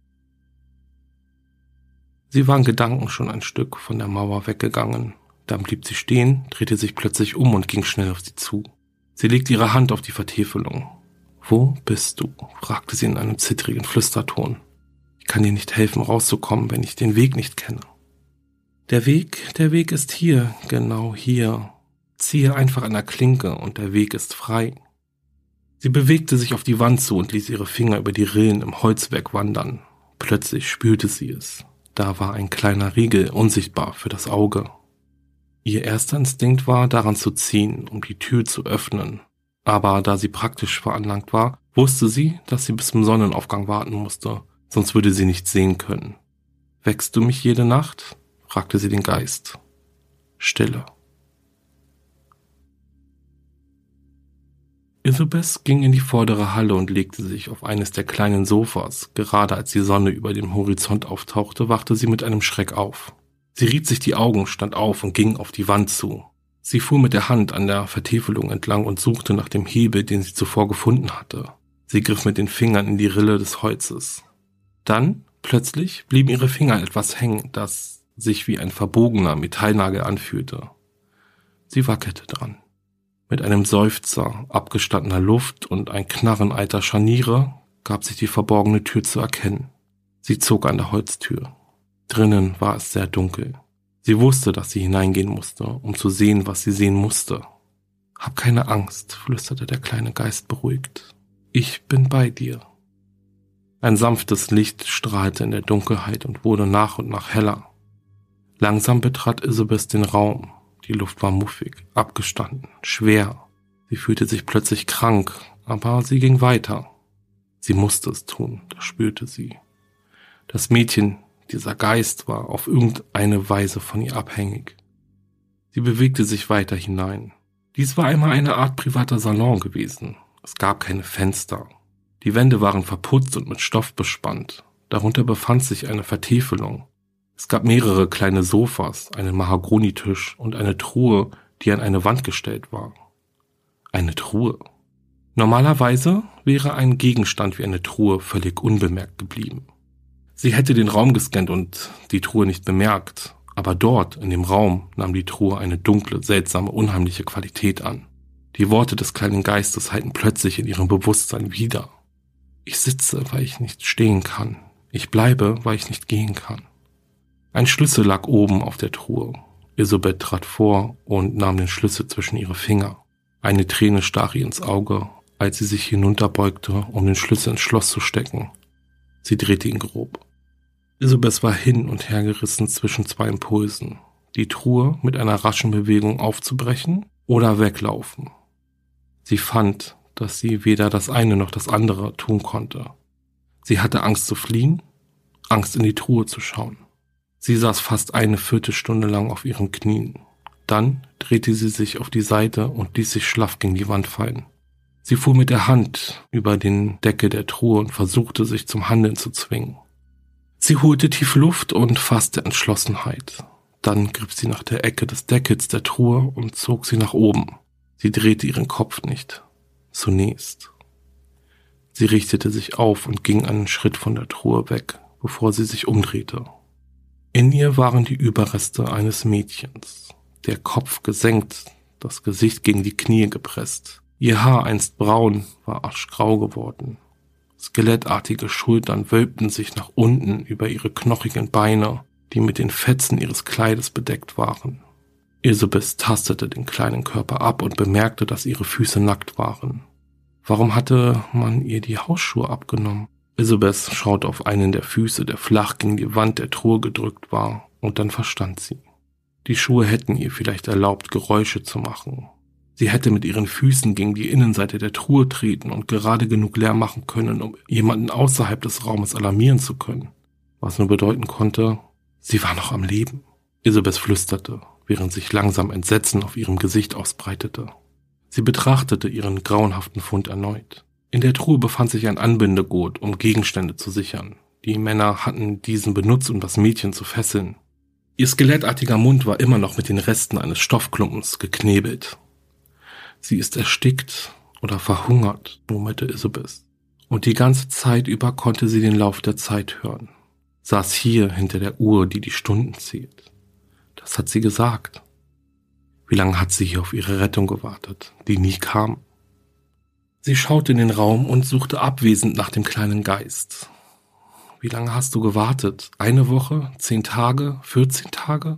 Sie war in Gedanken schon ein Stück von der Mauer weggegangen. Dann blieb sie stehen, drehte sich plötzlich um und ging schnell auf sie zu. Sie legte ihre Hand auf die Vertäfelung. »Wo bist du?« fragte sie in einem zittrigen Flüsterton. »Ich kann dir nicht helfen, rauszukommen, wenn ich den Weg nicht kenne.« »Der Weg, der Weg ist hier, genau hier. Ziehe einfach an der Klinke und der Weg ist frei.« Sie bewegte sich auf die Wand zu und ließ ihre Finger über die Rillen im Holzwerk wandern. Plötzlich spürte sie es. Da war ein kleiner Riegel, unsichtbar für das Auge. Ihr erster Instinkt war, daran zu ziehen, um die Tür zu öffnen. Aber da sie praktisch veranlagt war, wusste sie, dass sie bis zum Sonnenaufgang warten musste, sonst würde sie nichts sehen können. »Weckst du mich jede Nacht?« fragte sie den Geist. Stille. Isabeth ging in die vordere Halle und legte sich auf eines der kleinen Sofas. Gerade als die Sonne über dem Horizont auftauchte, wachte sie mit einem Schreck auf. Sie rieb sich die Augen, stand auf und ging auf die Wand zu. Sie fuhr mit der Hand an der Vertäfelung entlang und suchte nach dem Hebel, den sie zuvor gefunden hatte. Sie griff mit den Fingern in die Rille des Holzes. Dann, plötzlich, blieben ihre Finger etwas hängen, das sich wie ein verbogener Metallnagel anfühlte. Sie wackelte dran. Mit einem Seufzer abgestandener Luft und ein Knarren alter Scharniere gab sich die verborgene Tür zu erkennen. Sie zog an der Holztür. Drinnen war es sehr dunkel. Sie wusste, dass sie hineingehen musste, um zu sehen, was sie sehen musste. »Hab keine Angst«, flüsterte der kleine Geist beruhigt. »Ich bin bei dir.« Ein sanftes Licht strahlte in der Dunkelheit und wurde nach und nach heller. Langsam betrat Isabeth den Raum. Die Luft war muffig, abgestanden, schwer. Sie fühlte sich plötzlich krank, aber sie ging weiter. Sie musste es tun, das spürte sie. Das Mädchen, dieser Geist, war auf irgendeine Weise von ihr abhängig. Sie bewegte sich weiter hinein. Dies war einmal eine Art privater Salon gewesen. Es gab keine Fenster. Die Wände waren verputzt und mit Stoff bespannt. Darunter befand sich eine Vertäfelung. Es gab mehrere kleine Sofas, einen Mahagonitisch und eine Truhe, die an eine Wand gestellt war. Eine Truhe. Normalerweise wäre ein Gegenstand wie eine Truhe völlig unbemerkt geblieben. Sie hätte den Raum gescannt und die Truhe nicht bemerkt, aber dort, in dem Raum, nahm die Truhe eine dunkle, seltsame, unheimliche Qualität an. Die Worte des kleinen Geistes hallten plötzlich in ihrem Bewusstsein wieder. Ich sitze, weil ich nicht stehen kann. Ich bleibe, weil ich nicht gehen kann. Ein Schlüssel lag oben auf der Truhe. Isabeth trat vor und nahm den Schlüssel zwischen ihre Finger. Eine Träne stach ihr ins Auge, als sie sich hinunterbeugte, um den Schlüssel ins Schloss zu stecken. Sie drehte ihn grob. Isabeth war hin und her gerissen zwischen zwei Impulsen. Die Truhe mit einer raschen Bewegung aufzubrechen oder weglaufen. Sie fand, dass sie weder das eine noch das andere tun konnte. Sie hatte Angst zu fliehen, Angst in die Truhe zu schauen. Sie saß fast eine Viertelstunde lang auf ihren Knien. Dann drehte sie sich auf die Seite und ließ sich schlaff gegen die Wand fallen. Sie fuhr mit der Hand über den Deckel der Truhe und versuchte, sich zum Handeln zu zwingen. Sie holte tief Luft und fasste Entschlossenheit. Dann griff sie nach der Ecke des Deckels der Truhe und zog sie nach oben. Sie drehte ihren Kopf nicht. Zunächst. Sie richtete sich auf und ging einen Schritt von der Truhe weg, bevor sie sich umdrehte. In ihr waren die Überreste eines Mädchens. der Kopf gesenkt, das Gesicht gegen die Knie gepresst. Ihr Haar, einst braun, war aschgrau geworden. Skelettartige Schultern wölbten sich nach unten über ihre knochigen Beine, die mit den Fetzen ihres Kleides bedeckt waren. Isabeth tastete den kleinen Körper ab und bemerkte, dass ihre Füße nackt waren. Warum hatte man ihr die Hausschuhe abgenommen? Isabeth schaute auf einen der Füße, der flach gegen die Wand der Truhe gedrückt war, und dann verstand sie. Die Schuhe hätten ihr vielleicht erlaubt, Geräusche zu machen. Sie hätte mit ihren Füßen gegen die Innenseite der Truhe treten und gerade genug Lärm machen können, um jemanden außerhalb des Raumes alarmieren zu können. Was nur bedeuten konnte, sie war noch am Leben. Isabeth flüsterte, während sich langsam Entsetzen auf ihrem Gesicht ausbreitete. Sie betrachtete ihren grauenhaften Fund erneut. In der Truhe befand sich ein Anbindegurt, um Gegenstände zu sichern. Die Männer hatten diesen benutzt, um das Mädchen zu fesseln. Ihr skelettartiger Mund war immer noch mit den Resten eines Stoffklumpens geknebelt. Sie ist erstickt oder verhungert, murmelte Isabeth. Und die ganze Zeit über konnte sie den Lauf der Zeit hören. Saß hier hinter der Uhr, die die Stunden zählt. Das hat sie gesagt. Wie lange hat sie hier auf ihre Rettung gewartet, die nie kam? Sie schaute in den Raum und suchte abwesend nach dem kleinen Geist. Wie lange hast du gewartet? Eine Woche? Zehn Tage? Vierzehn Tage?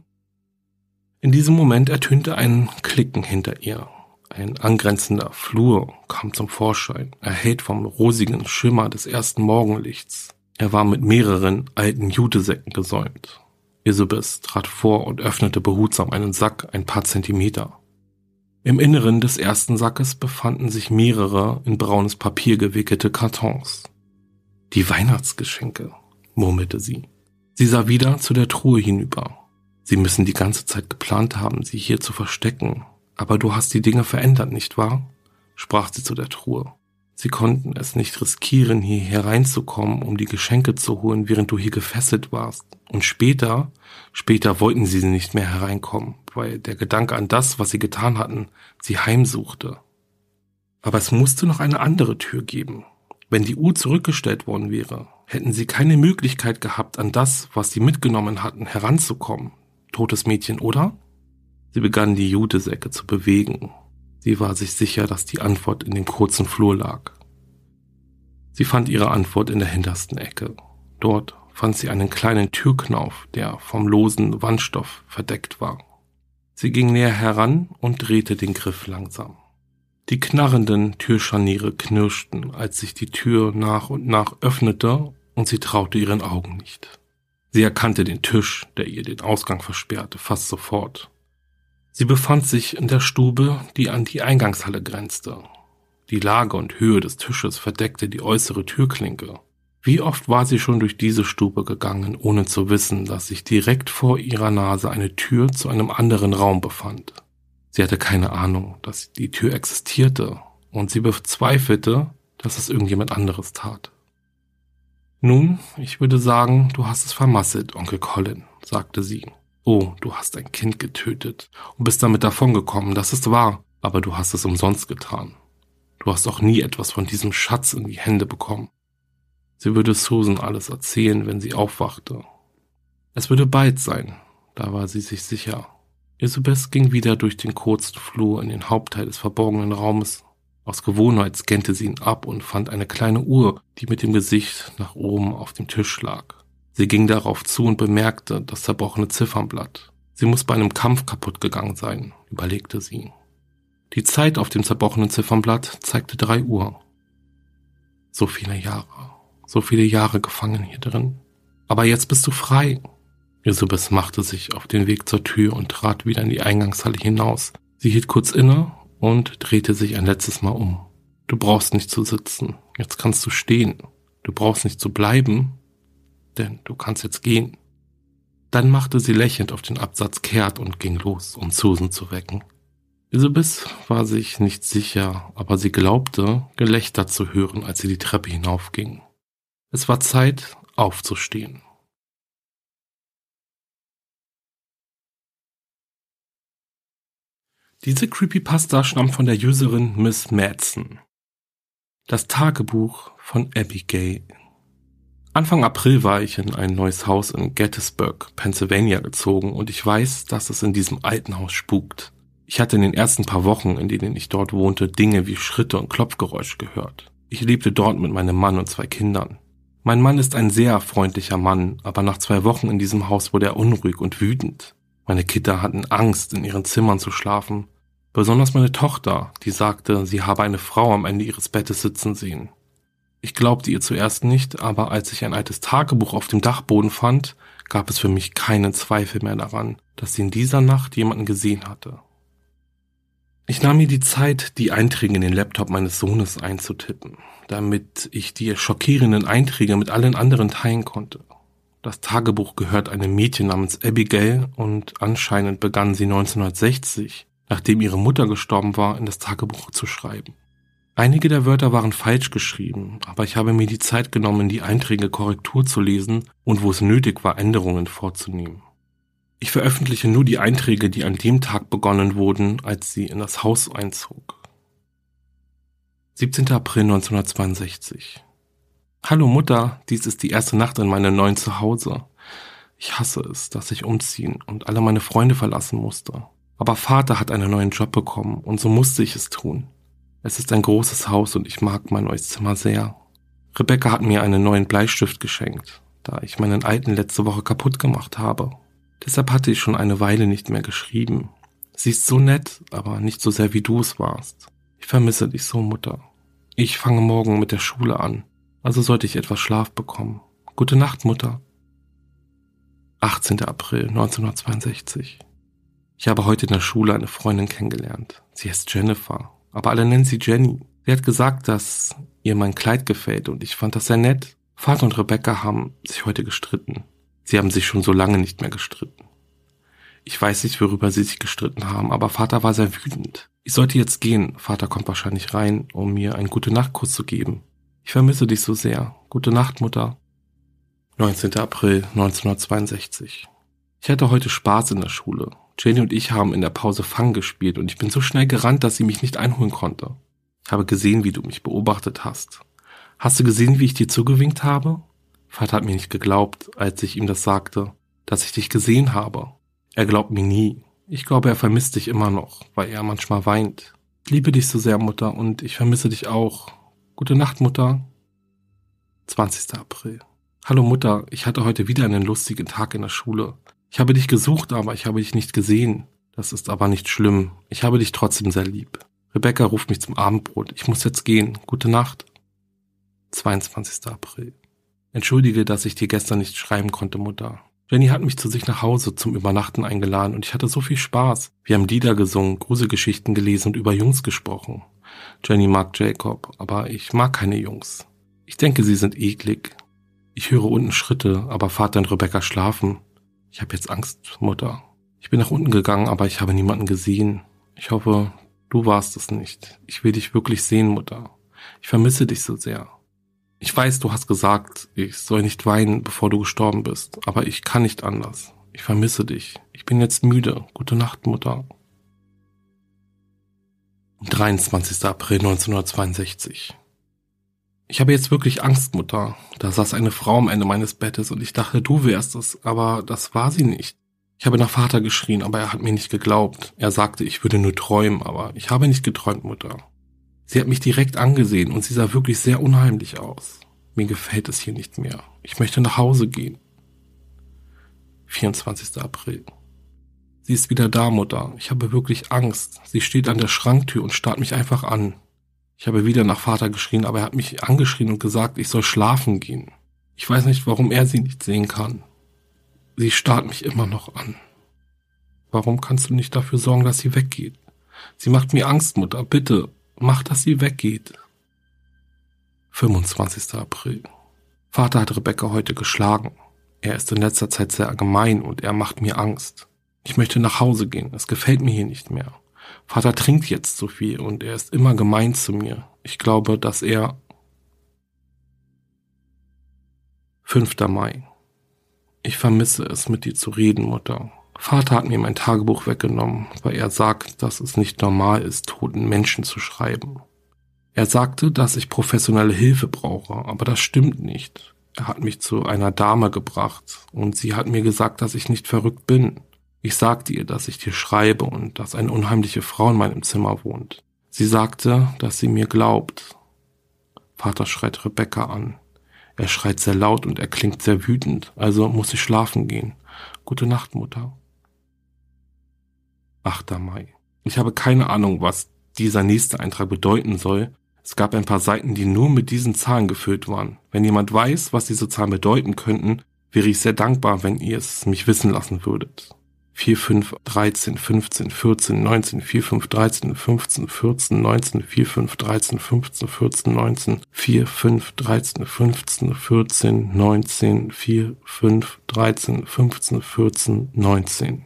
In diesem Moment ertönte ein Klicken hinter ihr. Ein angrenzender Flur kam zum Vorschein, erhellt vom rosigen Schimmer des ersten Morgenlichts. Er war mit mehreren alten Jutesäcken gesäumt. Isabeth trat vor und öffnete behutsam einen Sack ein paar Zentimeter. Im Inneren des ersten Sackes befanden sich mehrere in braunes Papier gewickelte Kartons. Die Weihnachtsgeschenke, murmelte sie. Sie sah wieder zu der Truhe hinüber. Sie müssen die ganze Zeit geplant haben, sie hier zu verstecken. Aber du hast die Dinge verändert, nicht wahr? Sprach sie zu der Truhe. Sie konnten es nicht riskieren, hier hereinzukommen, um die Geschenke zu holen, während du hier gefesselt warst. Und später, später wollten sie nicht mehr hereinkommen, weil der Gedanke an das, was sie getan hatten, sie heimsuchte. Aber es musste noch eine andere Tür geben. Wenn die Uhr zurückgestellt worden wäre, hätten sie keine Möglichkeit gehabt, an das, was sie mitgenommen hatten, heranzukommen. Totes Mädchen, oder? Sie begann die Jutesäcke zu bewegen. Sie war sich sicher, dass die Antwort in dem kurzen Flur lag. Sie fand ihre Antwort in der hintersten Ecke. Dort fand sie einen kleinen Türknauf, der vom losen Wandstoff verdeckt war. Sie ging näher heran und drehte den Griff langsam. Die knarrenden Türscharniere knirschten, als sich die Tür nach und nach öffnete, und sie traute ihren Augen nicht. Sie erkannte den Tisch, der ihr den Ausgang versperrte, fast sofort. Sie befand sich in der Stube, die an die Eingangshalle grenzte. Die Lage und Höhe des Tisches verdeckte die äußere Türklinke. Wie oft war sie schon durch diese Stube gegangen, ohne zu wissen, dass sich direkt vor ihrer Nase eine Tür zu einem anderen Raum befand. Sie hatte keine Ahnung, dass die Tür existierte, und sie bezweifelte, dass es irgendjemand anderes tat. Nun, ich würde sagen, du hast es vermasselt, Onkel Colin, sagte sie. Oh, du hast ein Kind getötet und bist damit davongekommen, das ist wahr, aber du hast es umsonst getan. Du hast auch nie etwas von diesem Schatz in die Hände bekommen. Sie würde Susan alles erzählen, wenn sie aufwachte. Es würde bald sein, da war sie sich sicher. Isabeth ging wieder durch den kurzen Flur in den Hauptteil des verborgenen Raumes. Aus Gewohnheit scannte sie ihn ab und fand eine kleine Uhr, die mit dem Gesicht nach oben auf dem Tisch lag. Sie ging darauf zu und bemerkte das zerbrochene Ziffernblatt. Sie muss bei einem Kampf kaputt gegangen sein, überlegte sie. Die Zeit auf dem zerbrochenen Ziffernblatt zeigte drei Uhr. So viele Jahre, so viele Jahre gefangen hier drin. Aber jetzt bist du frei. Isabeth machte sich auf den Weg zur Tür und trat wieder in die Eingangshalle hinaus. Sie hielt kurz inne und drehte sich ein letztes Mal um. Du brauchst nicht zu sitzen, jetzt kannst du stehen. Du brauchst nicht zu bleiben, denn du kannst jetzt gehen. Dann machte sie lächelnd auf den Absatz kehrt und ging los, um Susan zu wecken. Isabeth war sich nicht sicher, aber sie glaubte, Gelächter zu hören, als sie die Treppe hinaufging. Es war Zeit, aufzustehen. Diese Creepypasta stammt von der Userin Miss Madsen. Das Tagebuch von Abigail. Anfang April war ich in ein neues Haus in Gettysburg, Pennsylvania gezogen und ich weiß, dass es in diesem alten Haus spukt. Ich hatte in den ersten paar Wochen, in denen ich dort wohnte, Dinge wie Schritte und Klopfgeräusche gehört. Ich lebte dort mit meinem Mann und zwei Kindern. Mein Mann ist ein sehr freundlicher Mann, aber nach zwei Wochen in diesem Haus wurde er unruhig und wütend. Meine Kinder hatten Angst, in ihren Zimmern zu schlafen. Besonders meine Tochter, die sagte, sie habe eine Frau am Ende ihres Bettes sitzen sehen. Ich glaubte ihr zuerst nicht, aber als ich ein altes Tagebuch auf dem Dachboden fand, gab es für mich keinen Zweifel mehr daran, dass sie in dieser Nacht jemanden gesehen hatte. Ich nahm mir die Zeit, die Einträge in den Laptop meines Sohnes einzutippen, damit ich die schockierenden Einträge mit allen anderen teilen konnte. Das Tagebuch gehört einem Mädchen namens Abigail und anscheinend begann sie neunzehnhundertsechzig, nachdem ihre Mutter gestorben war, in das Tagebuch zu schreiben. Einige der Wörter waren falsch geschrieben, aber ich habe mir die Zeit genommen, die Einträge Korrektur zu lesen und wo es nötig war, Änderungen vorzunehmen. Ich veröffentliche nur die Einträge, die an dem Tag begonnen wurden, als sie in das Haus einzog. siebzehnter April neunzehnhundertzweiundsechzig. Hallo Mutter, dies ist die erste Nacht in meinem neuen Zuhause. Ich hasse es, dass ich umziehen und alle meine Freunde verlassen musste. Aber Vater hat einen neuen Job bekommen und so musste ich es tun. Es ist ein großes Haus und ich mag mein neues Zimmer sehr. Rebecca hat mir einen neuen Bleistift geschenkt, da ich meinen alten letzte Woche kaputt gemacht habe. Deshalb hatte ich schon eine Weile nicht mehr geschrieben. Sie ist so nett, aber nicht so sehr wie du es warst. Ich vermisse dich so, Mutter. Ich fange morgen mit der Schule an, also sollte ich etwas Schlaf bekommen. Gute Nacht, Mutter. achtzehnter April neunzehnhundertzweiundsechzig. Ich habe heute in der Schule eine Freundin kennengelernt. Sie heißt Jennifer, aber alle nennen sie Jenny. Sie hat gesagt, dass ihr mein Kleid gefällt und ich fand das sehr nett. Vater und Rebecca haben sich heute gestritten. Sie haben sich schon so lange nicht mehr gestritten. Ich weiß nicht, worüber sie sich gestritten haben, aber Vater war sehr wütend. Ich sollte jetzt gehen. Vater kommt wahrscheinlich rein, um mir einen Gute-Nacht-Kuss zu geben. Ich vermisse dich so sehr. Gute Nacht, Mutter. neunzehnter April neunzehnhundertzweiundsechzig. Ich hatte heute Spaß in der Schule. Jenny und ich haben in der Pause Fang gespielt und ich bin so schnell gerannt, dass sie mich nicht einholen konnte. Ich habe gesehen, wie du mich beobachtet hast. Hast du gesehen, wie ich dir zugewinkt habe? Vater hat mir nicht geglaubt, als ich ihm das sagte, dass ich dich gesehen habe. Er glaubt mir nie. Ich glaube, er vermisst dich immer noch, weil er manchmal weint. Ich liebe dich so sehr, Mutter, und ich vermisse dich auch. Gute Nacht, Mutter. zwanzigster April. Hallo Mutter, ich hatte heute wieder einen lustigen Tag in der Schule. Ich habe dich gesucht, aber ich habe dich nicht gesehen. Das ist aber nicht schlimm. Ich habe dich trotzdem sehr lieb. Rebecca ruft mich zum Abendbrot. Ich muss jetzt gehen. Gute Nacht. zweiundzwanzigster April. Entschuldige, dass ich dir gestern nicht schreiben konnte, Mutter. Jenny hat mich zu sich nach Hause zum Übernachten eingeladen und ich hatte so viel Spaß. Wir haben Lieder gesungen, Gruselgeschichten gelesen und über Jungs gesprochen. Jenny mag Jacob, aber ich mag keine Jungs. Ich denke, sie sind eklig. Ich höre unten Schritte, aber Vater und Rebecca schlafen. Ich habe jetzt Angst, Mutter. Ich bin nach unten gegangen, aber ich habe niemanden gesehen. Ich hoffe, du warst es nicht. Ich will dich wirklich sehen, Mutter. Ich vermisse dich so sehr. Ich weiß, du hast gesagt, ich soll nicht weinen, bevor du gestorben bist, aber ich kann nicht anders. Ich vermisse dich. Ich bin jetzt müde. Gute Nacht, Mutter. dreiundzwanzigster April neunzehnhundertzweiundsechzig. Ich habe jetzt wirklich Angst, Mutter. Da saß eine Frau am Ende meines Bettes und ich dachte, du wärst es, aber das war sie nicht. Ich habe nach Vater geschrien, aber er hat mir nicht geglaubt. Er sagte, ich würde nur träumen, aber ich habe nicht geträumt, Mutter. Sie hat mich direkt angesehen und sie sah wirklich sehr unheimlich aus. Mir gefällt es hier nicht mehr. Ich möchte nach Hause gehen. vierundzwanzigster April. Sie ist wieder da, Mutter. Ich habe wirklich Angst. Sie steht an der Schranktür und starrt mich einfach an. Ich habe wieder nach Vater geschrien, aber er hat mich angeschrien und gesagt, ich soll schlafen gehen. Ich weiß nicht, warum er sie nicht sehen kann. Sie starrt mich immer noch an. Warum kannst du nicht dafür sorgen, dass sie weggeht? Sie macht mir Angst, Mutter. Bitte, mach, dass sie weggeht. fünfundzwanzigster April. Vater hat Rebecca heute geschlagen. Er ist in letzter Zeit sehr gemein und er macht mir Angst. Ich möchte nach Hause gehen. Es gefällt mir hier nicht mehr. Vater trinkt jetzt so viel und er ist immer gemein zu mir. Ich glaube, dass er... fünfter Mai. Ich vermisse es, mit dir zu reden, Mutter. Vater hat mir mein Tagebuch weggenommen, weil er sagt, dass es nicht normal ist, toten Menschen zu schreiben. Er sagte, dass ich professionelle Hilfe brauche, aber das stimmt nicht. Er hat mich zu einer Dame gebracht und sie hat mir gesagt, dass ich nicht verrückt bin. Ich sagte ihr, dass ich dir schreibe und dass eine unheimliche Frau in meinem Zimmer wohnt. Sie sagte, dass sie mir glaubt. Vater schreit Rebecca an. Er schreit sehr laut und er klingt sehr wütend, also muss ich schlafen gehen. Gute Nacht, Mutter. achter Mai. Ich habe keine Ahnung, was dieser nächste Eintrag bedeuten soll. Es gab ein paar Seiten, die nur mit diesen Zahlen gefüllt waren. Wenn jemand weiß, was diese Zahlen bedeuten könnten, wäre ich sehr dankbar, wenn ihr es mich wissen lassen würdet. vier, fünf, dreizehn, fünfzehn, vierzehn, neunzehn, vier, fünf, dreizehn, fünfzehn, vierzehn, neunzehn, vier, fünf, dreizehn, fünfzehn, vierzehn, neunzehn, vier, fünf, dreizehn, fünfzehn, vierzehn, neunzehn, vier, fünf, dreizehn, fünfzehn, vierzehn, neunzehn.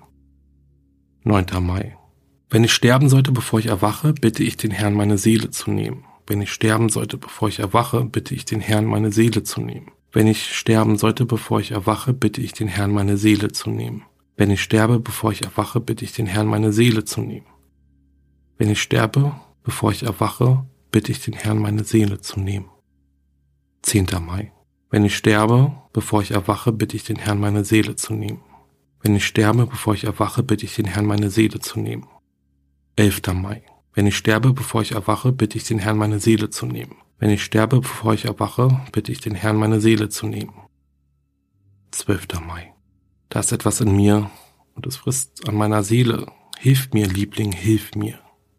neunter Mai. Wenn ich sterben sollte, bevor ich erwache, bitte ich den Herrn, meine Seele zu nehmen. Wenn ich sterben sollte, bevor ich erwache, bitte ich den Herrn, meine Seele zu nehmen. Wenn ich sterben sollte, bevor ich erwache, bitte ich den Herrn, meine Seele zu nehmen. Wenn ich sterbe, bevor ich erwache, bitte ich den Herrn, meine Seele zu nehmen. Wenn ich sterbe, bevor ich erwache, bitte ich den Herrn, meine Seele zu nehmen. zehnter Mai. Wenn ich sterbe, bevor ich erwache, bitte ich den Herrn, meine Seele zu nehmen. Wenn ich sterbe, bevor ich erwache, bitte ich den Herrn, meine Seele zu nehmen. elfter Mai. Wenn ich sterbe, bevor ich erwache, bitte ich den Herrn, meine Seele zu nehmen. Wenn ich sterbe, bevor ich erwache, bitte ich den Herrn, meine Seele zu nehmen. zwölfter Mai. Da ist etwas in mir und es frisst an meiner Seele. Hilf mir, Liebling, hilf mir.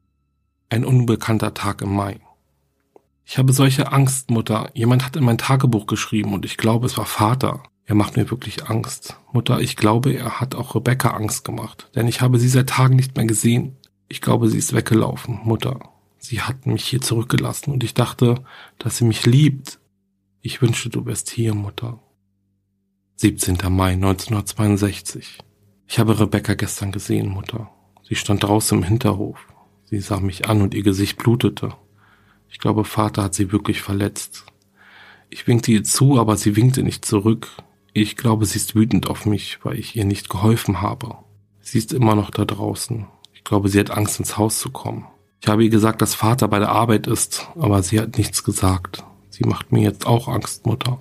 Ein unbekannter Tag im Mai. Ich habe solche Angst, Mutter. Jemand hat in mein Tagebuch geschrieben und ich glaube, es war Vater. Er macht mir wirklich Angst. Mutter, ich glaube, er hat auch Rebecca Angst gemacht, denn ich habe sie seit Tagen nicht mehr gesehen. Ich glaube, sie ist weggelaufen, Mutter. Sie hat mich hier zurückgelassen und ich dachte, dass sie mich liebt. Ich wünschte, du wärst hier, Mutter. siebzehnter Mai neunzehnhundertzweiundsechzig. Ich habe Rebecca gestern gesehen, Mutter. Sie stand draußen im Hinterhof. Sie sah mich an und ihr Gesicht blutete. Ich glaube, Vater hat sie wirklich verletzt. Ich winkte ihr zu, aber sie winkte nicht zurück. Ich glaube, sie ist wütend auf mich, weil ich ihr nicht geholfen habe. Sie ist immer noch da draußen. Ich glaube, sie hat Angst, ins Haus zu kommen. Ich habe ihr gesagt, dass Vater bei der Arbeit ist, aber sie hat nichts gesagt. Sie macht mir jetzt auch Angst, Mutter.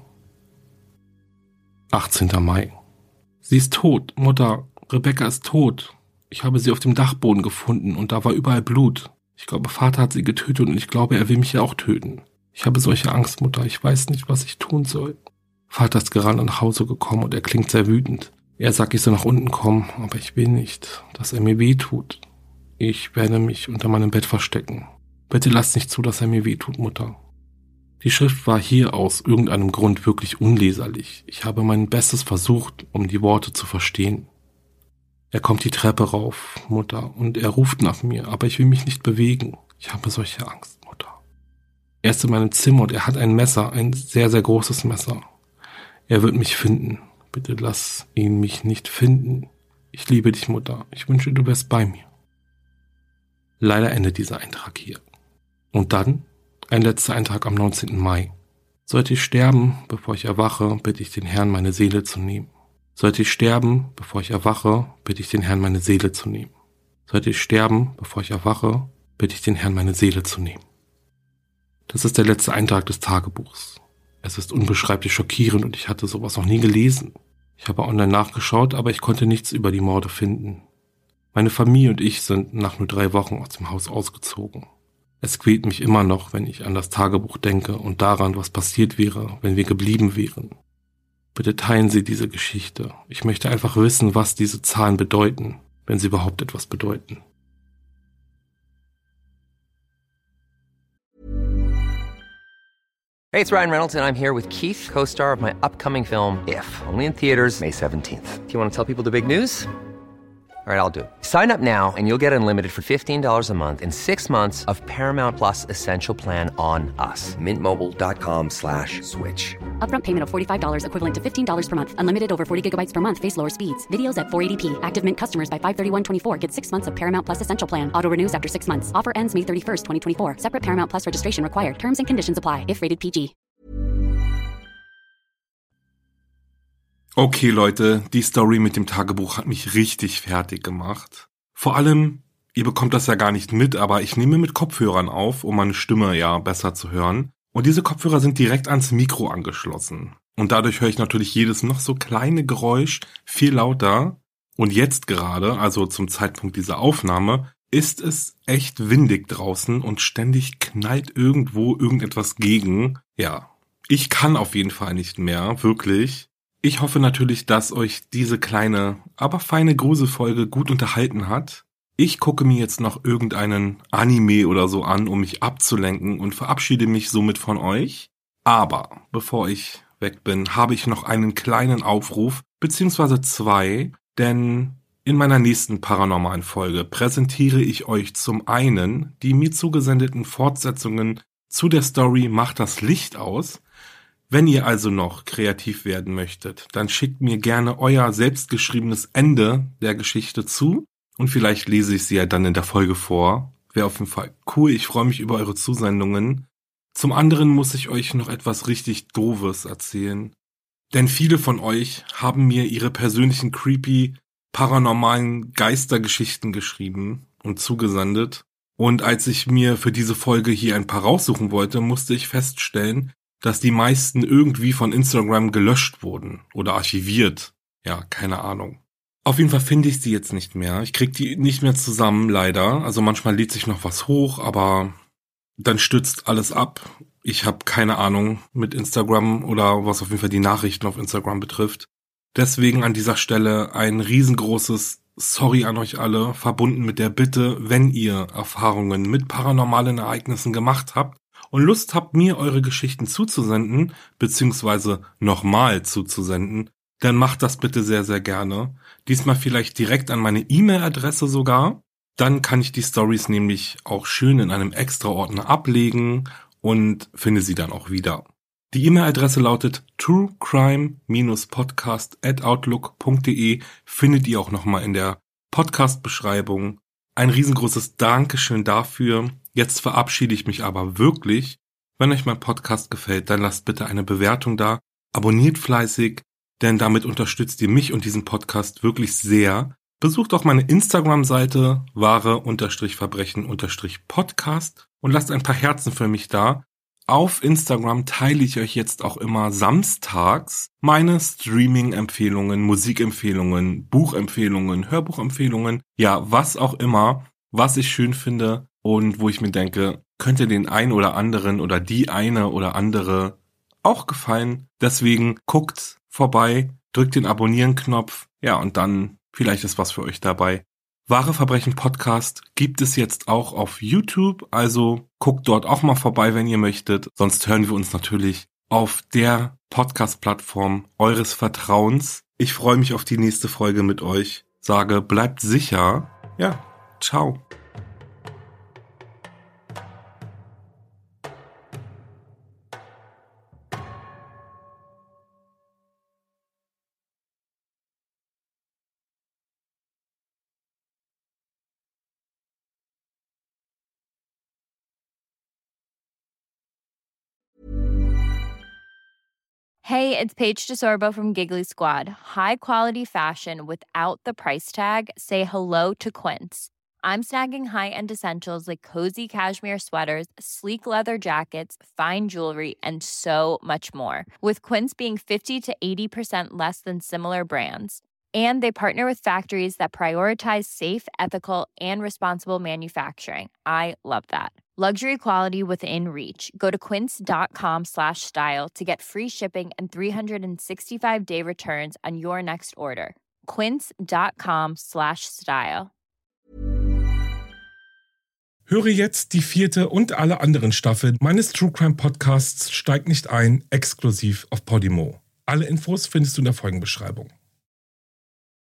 achtzehnter Mai. Sie ist tot, Mutter. Rebecca ist tot. Ich habe sie auf dem Dachboden gefunden und da war überall Blut. Ich glaube, Vater hat sie getötet und ich glaube, er will mich ja auch töten. Ich habe solche Angst, Mutter. Ich weiß nicht, was ich tun soll. Vater ist gerade nach Hause gekommen und er klingt sehr wütend. Er sagt, ich soll nach unten kommen, aber ich will nicht, dass er mir weh tut. Ich werde mich unter meinem Bett verstecken. Bitte lasst nicht zu, dass er mir weh tut, Mutter. Die Schrift war hier aus irgendeinem Grund wirklich unleserlich. Ich habe mein Bestes versucht, um die Worte zu verstehen. Er kommt die Treppe rauf, Mutter, und er ruft nach mir, aber ich will mich nicht bewegen. Ich habe solche Angst, Mutter. Er ist in meinem Zimmer und er hat ein Messer, ein sehr, sehr großes Messer. Er wird mich finden. Bitte lass ihn mich nicht finden. Ich liebe dich, Mutter. Ich wünsche, du wärst bei mir. Leider endet dieser Eintrag hier. Und dann ein letzter Eintrag am neunzehnten Mai. Sollte ich sterben, bevor ich erwache, bitte ich den Herrn, meine Seele zu nehmen. Sollte ich sterben, bevor ich erwache, bitte ich den Herrn, meine Seele zu nehmen. Sollte ich sterben, bevor ich erwache, bitte ich den Herrn, meine Seele zu nehmen. Das ist der letzte Eintrag des Tagebuchs. Es ist unbeschreiblich schockierend und ich hatte sowas noch nie gelesen. Ich habe online nachgeschaut, aber ich konnte nichts über die Morde finden. Meine Familie und ich sind nach nur drei Wochen aus dem Haus ausgezogen. Es quält mich immer noch, wenn ich an das Tagebuch denke und daran, was passiert wäre, wenn wir geblieben wären. Bitte teilen Sie diese Geschichte. Ich möchte einfach wissen, was diese Zahlen bedeuten, wenn sie überhaupt etwas bedeuten. Hey, it's Ryan Reynolds, and I'm here with Keith, co-star of my upcoming film, If, only in theaters May seventeenth. Do you want to tell people the big news? All right, I'll do it. Sign up now and you'll get unlimited for fifteen dollars a month and six months of Paramount Plus Essential Plan on us. Mint Mobile dot com slash switch. Upfront payment of forty-five dollars equivalent to fifteen dollars per month. Unlimited over forty gigabytes per month. Face lower speeds. Videos at four eighty p. Active Mint customers by five thirty-one twenty-four get six months of Paramount Plus Essential Plan. Auto renews after six months. Offer ends May thirty-first, twenty twenty-four. Separate Paramount Plus registration required. Terms and conditions apply if rated P G. Okay, Leute, die Story mit dem Tagebuch hat mich richtig fertig gemacht. Vor allem, ihr bekommt das ja gar nicht mit, aber ich nehme mit Kopfhörern auf, um meine Stimme ja besser zu hören. Und diese Kopfhörer sind direkt ans Mikro angeschlossen. Und dadurch höre ich natürlich jedes noch so kleine Geräusch viel lauter. Und jetzt gerade, also zum Zeitpunkt dieser Aufnahme, ist es echt windig draußen und ständig knallt irgendwo irgendetwas gegen. Ja, ich kann auf jeden Fall nicht mehr, wirklich. Ich hoffe natürlich, dass euch diese kleine, aber feine Gruselfolge gut unterhalten hat. Ich gucke mir jetzt noch irgendeinen Anime oder so an, um mich abzulenken und verabschiede mich somit von euch. Aber bevor ich weg bin, habe ich noch einen kleinen Aufruf, beziehungsweise zwei, denn in meiner nächsten paranormalen Folge präsentiere ich euch zum einen die mir zugesendeten Fortsetzungen zu der Story Macht das Licht aus. Wenn ihr also noch kreativ werden möchtet, dann schickt mir gerne euer selbstgeschriebenes Ende der Geschichte zu und vielleicht lese ich sie ja dann in der Folge vor. Wäre auf jeden Fall cool, ich freue mich über eure Zusendungen. Zum anderen muss ich euch noch etwas richtig Doofes erzählen, denn viele von euch haben mir ihre persönlichen creepy paranormalen Geistergeschichten geschrieben und zugesendet. Und als ich mir für diese Folge hier ein paar raussuchen wollte, musste ich feststellen, dass die meisten irgendwie von Instagram gelöscht wurden oder archiviert. Ja, keine Ahnung. Auf jeden Fall finde ich sie jetzt nicht mehr. Ich krieg die nicht mehr zusammen, leider. Also manchmal lädt sich noch was hoch, aber dann stürzt alles ab. Ich habe keine Ahnung mit Instagram oder was auf jeden Fall die Nachrichten auf Instagram betrifft. Deswegen an dieser Stelle ein riesengroßes Sorry an euch alle, verbunden mit der Bitte, wenn ihr Erfahrungen mit paranormalen Ereignissen gemacht habt und Lust habt, mir eure Geschichten zuzusenden, beziehungsweise nochmal zuzusenden, dann macht das bitte sehr, sehr gerne. Diesmal vielleicht direkt an meine E-Mail-Adresse sogar. Dann kann ich die Stories nämlich auch schön in einem Extra-Ordner ablegen und finde sie dann auch wieder. Die E-Mail-Adresse lautet truecrime-podcast at outlook punkt de, findet ihr auch nochmal in der Podcast-Beschreibung. Ein riesengroßes Dankeschön dafür. Jetzt verabschiede ich mich aber wirklich. Wenn euch mein Podcast gefällt, dann lasst bitte eine Bewertung da. Abonniert fleißig, denn damit unterstützt ihr mich und diesen Podcast wirklich sehr. Besucht auch meine Instagram-Seite wahre-verbrechen-podcast und lasst ein paar Herzen für mich da. Auf Instagram teile ich euch jetzt auch immer samstags meine Streaming-Empfehlungen, Musikempfehlungen, Buchempfehlungen, Hörbuchempfehlungen, ja, was auch immer, was ich schön finde und wo ich mir denke, könnte den einen oder anderen oder die eine oder andere auch gefallen. Deswegen guckt vorbei, drückt den Abonnieren-Knopf, ja, und dann vielleicht ist was für euch dabei. Wahre Verbrechen Podcast gibt es jetzt auch auf YouTube, also guckt dort auch mal vorbei, wenn ihr möchtet. Sonst hören wir uns natürlich auf der Podcast-Plattform eures Vertrauens. Ich freue mich auf die nächste Folge mit euch. Sage, bleibt sicher. Ja, ciao. Hey, it's Paige DeSorbo from Giggly Squad. High quality fashion without the price tag. Say hello to Quince. I'm snagging high-end essentials like cozy cashmere sweaters, sleek leather jackets, fine jewelry, and so much more. With Quince being fifty to eighty percent less than similar brands. And they partner with factories that prioritize safe, ethical, and responsible manufacturing. I love that. Luxury quality within reach. Go to quince.com slash style to get free shipping and three sixty-five day returns on your next order. Quince.com slash style. Höre jetzt die vierte und alle anderen Staffeln meines True Crime Podcasts Steig nicht ein, exklusiv auf Podimo. Alle Infos findest du in der Folgenbeschreibung.